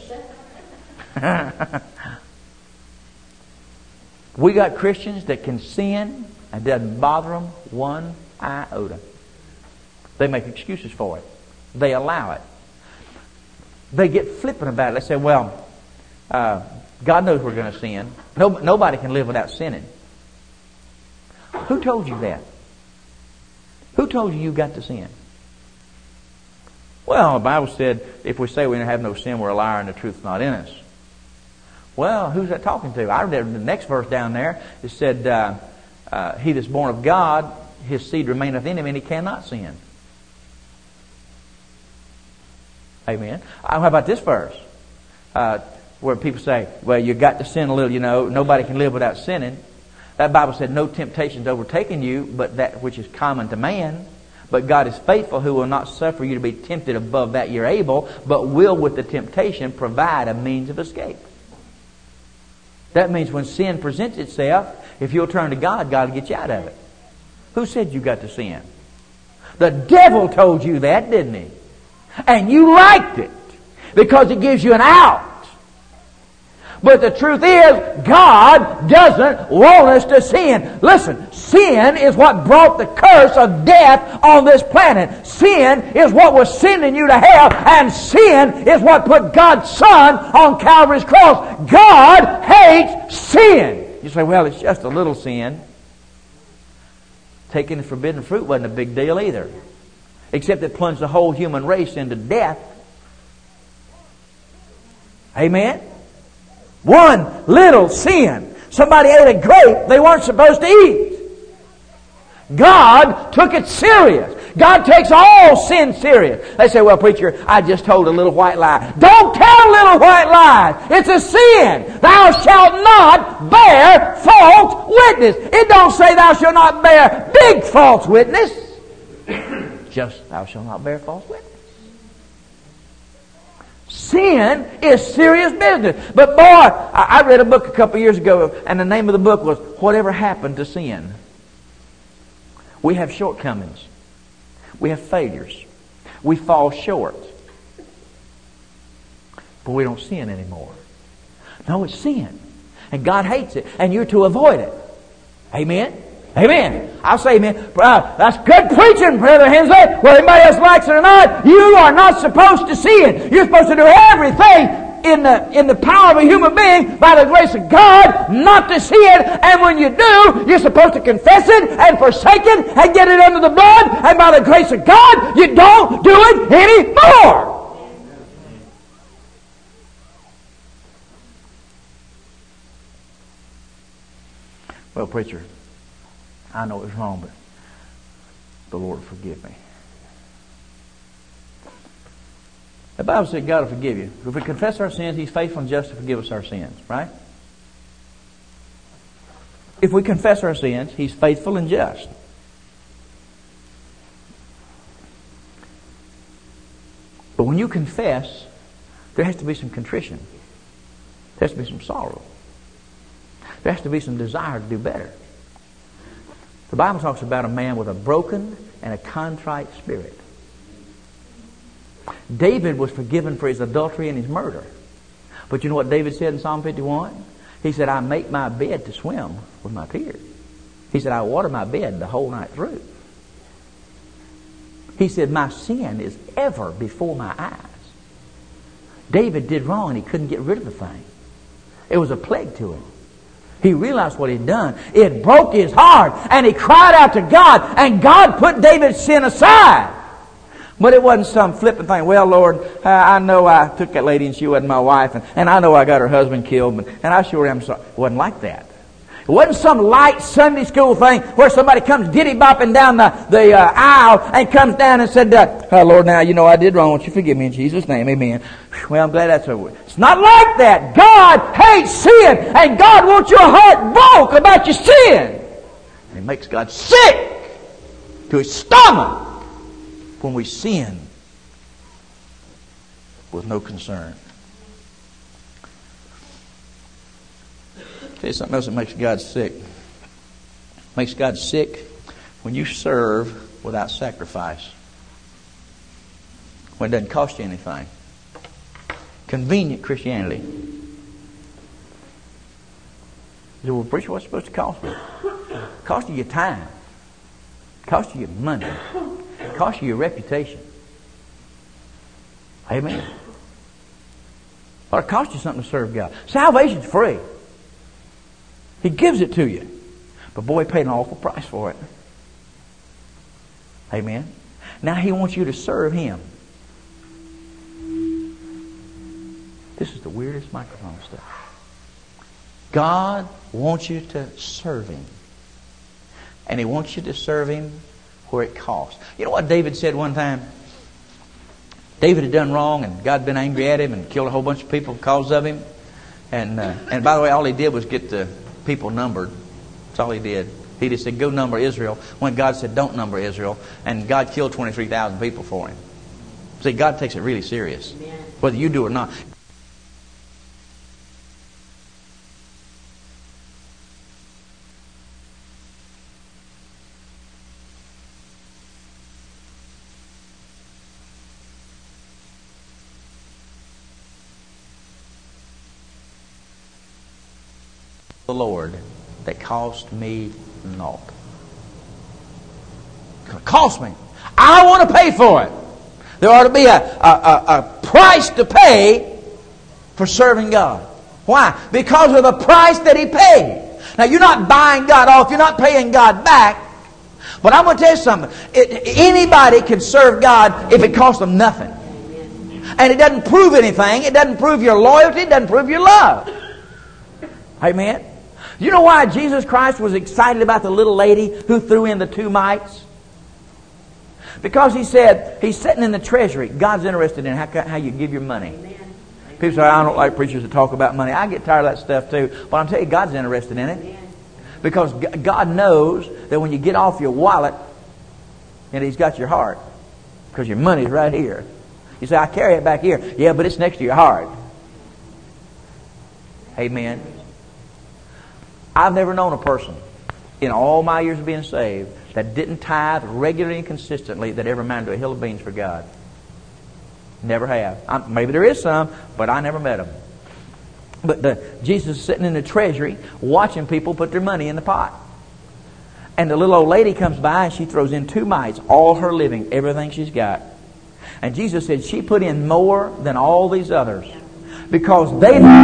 We got Christians that can sin and it doesn't bother them one iota. They make excuses for it. They allow it. They get flippant about it. They say, well, God knows we're going to sin. Nobody can live without sinning. Who told you that? Who told you got to sin? Well, the Bible said if we say we have no sin, we're a liar and the truth's not in us. Well, who's that talking to? I read the next verse down there. It said, he that's born of God, his seed remaineth in him, and he cannot sin. Amen. How about this verse? Where people say, well, you got to sin a little, nobody can live without sinning. That Bible said, no temptation's overtaken you, but that which is common to man. But God is faithful, who will not suffer you to be tempted above that you're able, but will with the temptation provide a means of escape. That means when sin presents itself, if you'll turn to God, God will get you out of it. Who said you got to sin? The devil told you that, didn't he? And you liked it because it gives you an out. But the truth is, God doesn't want us to sin. Listen, sin is what brought the curse of death on this planet. Sin is what was sending you to hell, and sin is what put God's Son on Calvary's cross. God hates sin. You say, well, it's just a little sin. Taking the forbidden fruit wasn't a big deal either. Except it plunged the whole human race into death. Amen? One little sin. Somebody ate a grape they weren't supposed to eat. God took it serious. God takes all sin serious. They say, well, preacher, I just told a little white lie. Don't tell little white lies. It's a sin. Thou shalt not bear false witness. It don't say thou shalt not bear big false witness. Just thou shalt not bear false witness. Sin is serious business. But boy, I read a book a couple years ago, and the name of the book was Whatever Happened to Sin. We have shortcomings. We have failures. We fall short. But we don't sin anymore. No, it's sin. And God hates it. And you're to avoid it. Amen? Amen. I'll say amen. That's good preaching, Brother Hensley. Whether anybody else likes it or not, you are not supposed to sin. You're supposed to do everything in the power of a human being by the grace of God not to sin. And when you do, you're supposed to confess it and forsake it and get it under the blood. And by the grace of God, you don't do it anymore. Well, preacher, I know it's wrong, but the Lord will forgive me. The Bible said God will forgive you. If we confess our sins, He's faithful and just to forgive us our sins, right? If we confess our sins, He's faithful and just. But when you confess, there has to be some contrition. There has to be some sorrow. There has to be some desire to do better. The Bible talks about a man with a broken and a contrite spirit. David was forgiven for his adultery and his murder. But you know what David said in Psalm 51? He said, I make my bed to swim with my tears. He said, I water my bed the whole night through. He said, my sin is ever before my eyes. David did wrong and he couldn't get rid of the thing. It was a plague to him. He realized what he'd done. It broke his heart. And he cried out to God. And God put David's sin aside. But it wasn't some flippant thing. Well, Lord, I know I took that lady and she wasn't my wife. And I know I got her husband killed. And I sure am sorry. It wasn't like that. It wasn't some light Sunday school thing where somebody comes diddy-bopping down the aisle and comes down and said, Lord, now, you know I did wrong. Won't you forgive me in Jesus' name? Amen. Well, I'm glad that's over with. It's not like that. God hates sin. And God wants your heart broke about your sin. And it makes God sick to His stomach when we sin with no concern. Tell you something else that makes God sick. Makes God sick when you serve without sacrifice. When it doesn't cost you anything. Convenient Christianity. You say, well, preacher, what's it supposed to cost me? It costs you your time. It costs you your money. It costs you your reputation. Amen. Or it costs you something to serve God. Salvation's free. He gives it to you. But boy, He paid an awful price for it. Amen. Now He wants you to serve Him. This is the weirdest microphone stuff. God wants you to serve Him. And He wants you to serve Him where it costs. You know what David said one time? David had done wrong and God had been angry at him and killed a whole bunch of people because of him. And by the way, all he did was get the people numbered. That's all he did. He just said, go number Israel, when God said, don't number Israel. And God killed 23,000 people for him. See, God takes it really serious. Whether you do or not. The Lord that cost me naught. It's going to cost me. I want to pay for it. There ought to be a price to pay for serving God. Why? Because of the price that He paid. Now you're not buying God off. You're not paying God back. But I'm going to tell you something. Anybody can serve God if it costs them nothing. And it doesn't prove anything. It doesn't prove your loyalty. It doesn't prove your love. Amen. You know why Jesus Christ was excited about the little lady who threw in the 2 mites? Because He said, He's sitting in the treasury. God's interested in how you give your money. People say, I don't like preachers that talk about money. I get tired of that stuff too. But I'm telling you, God's interested in it. Because God knows that when you get off your wallet, and He's got your heart. Because your money's right here. You say, I carry it back here. Yeah, but it's next to your heart. Amen. I've never known a person in all my years of being saved that didn't tithe regularly and consistently that ever amounted to a hill of beans for God. Never have. Maybe there is some, but I never met them. But Jesus is sitting in the treasury watching people put their money in the pot. And the little old lady comes by and she throws in 2 mites, all her living, everything she's got. And Jesus said she put in more than all these others because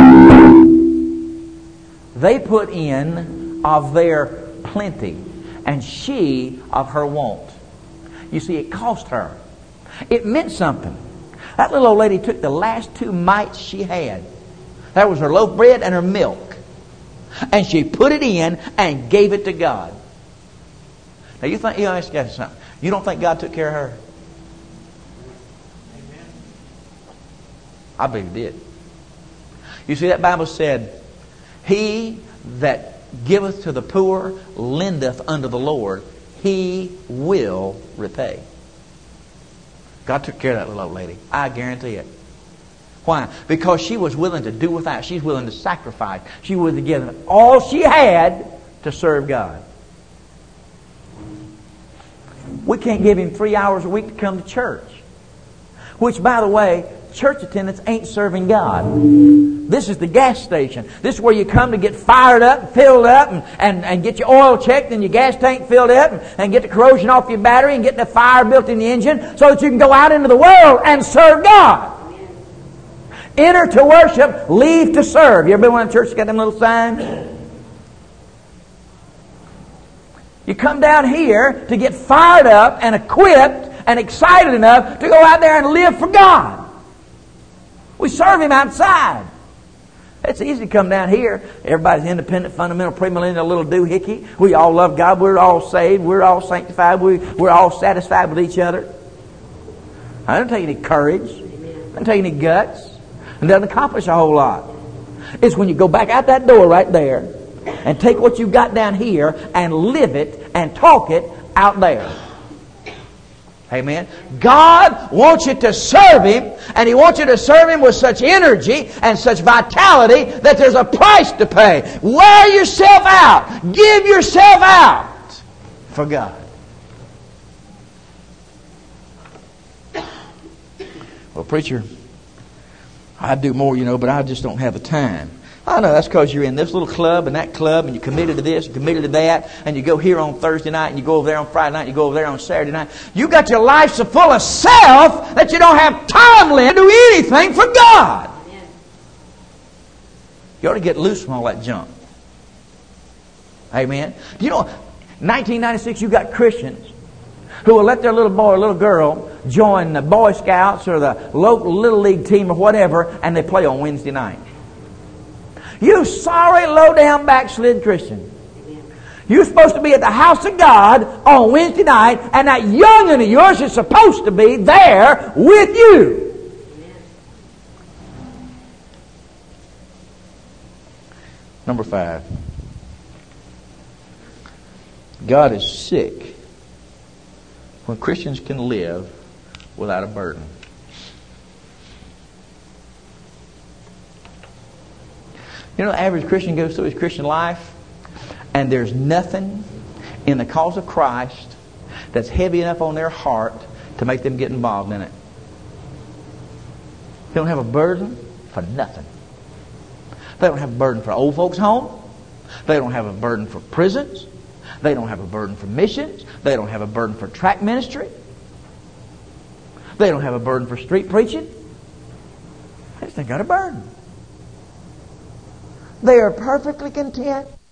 they put in of their plenty, and she of her want. You see, it cost her. It meant something. That little old lady took the last 2 mites she had. That was her loaf of bread and her milk. And she put it in and gave it to God. Now you think, ask you something. You don't think God took care of her? I believe He did. You see, that Bible said, He that giveth to the poor lendeth unto the Lord. He will repay. God took care of that little old lady. I guarantee it. Why? Because she was willing to do without. She's willing to sacrifice. She was willing to give all she had to serve God. We can't give Him 3 hours a week to come to church. Which, by the way, church attendance ain't serving God. This is the gas station. This is where you come to get fired up, filled up, and get your oil checked and your gas tank filled up, and get the corrosion off your battery and get the fire built in the engine so that you can go out into the world and serve God. Enter to worship, leave to serve. You ever been to one church that's got them little signs? You come down here to get fired up and equipped and excited enough to go out there and live for God. We serve Him outside. It's easy to come down here. Everybody's independent, fundamental, premillennial, little doohickey. We all love God. We're all saved. We're all sanctified. We're all satisfied with each other. I don't take any courage. I don't take any guts. It doesn't accomplish a whole lot. It's when you go back out that door right there and take what you've got down here and live it and talk it out there. Amen. God wants you to serve Him, and He wants you to serve Him with such energy and such vitality that there's a price to pay. Wear yourself out. Give yourself out for God. Well, preacher, I do more, but I just don't have the time. I know that's because you're in this little club and that club and you're committed to this and committed to that, and you go here on Thursday night and you go over there on Friday night and you go over there on Saturday night. You got your life so full of self that you don't have time left to do anything for God. You ought to get loose from all that junk. Amen. 1996 you got Christians who will let their little boy or little girl join the Boy Scouts or the local Little League team or whatever, and they play on Wednesday night. You sorry, low-down, backslid Christian. You're supposed to be at the house of God on Wednesday night, and that young'un of yours is supposed to be there with you. Number 5. God is sick when Christians can live without a burden. The average Christian goes through his Christian life, and there's nothing in the cause of Christ that's heavy enough on their heart to make them get involved in it. They don't have a burden for nothing. They don't have a burden for old folks' home. They don't have a burden for prisons. They don't have a burden for missions. They don't have a burden for tract ministry. They don't have a burden for street preaching. They just ain't got a burden. They are perfectly content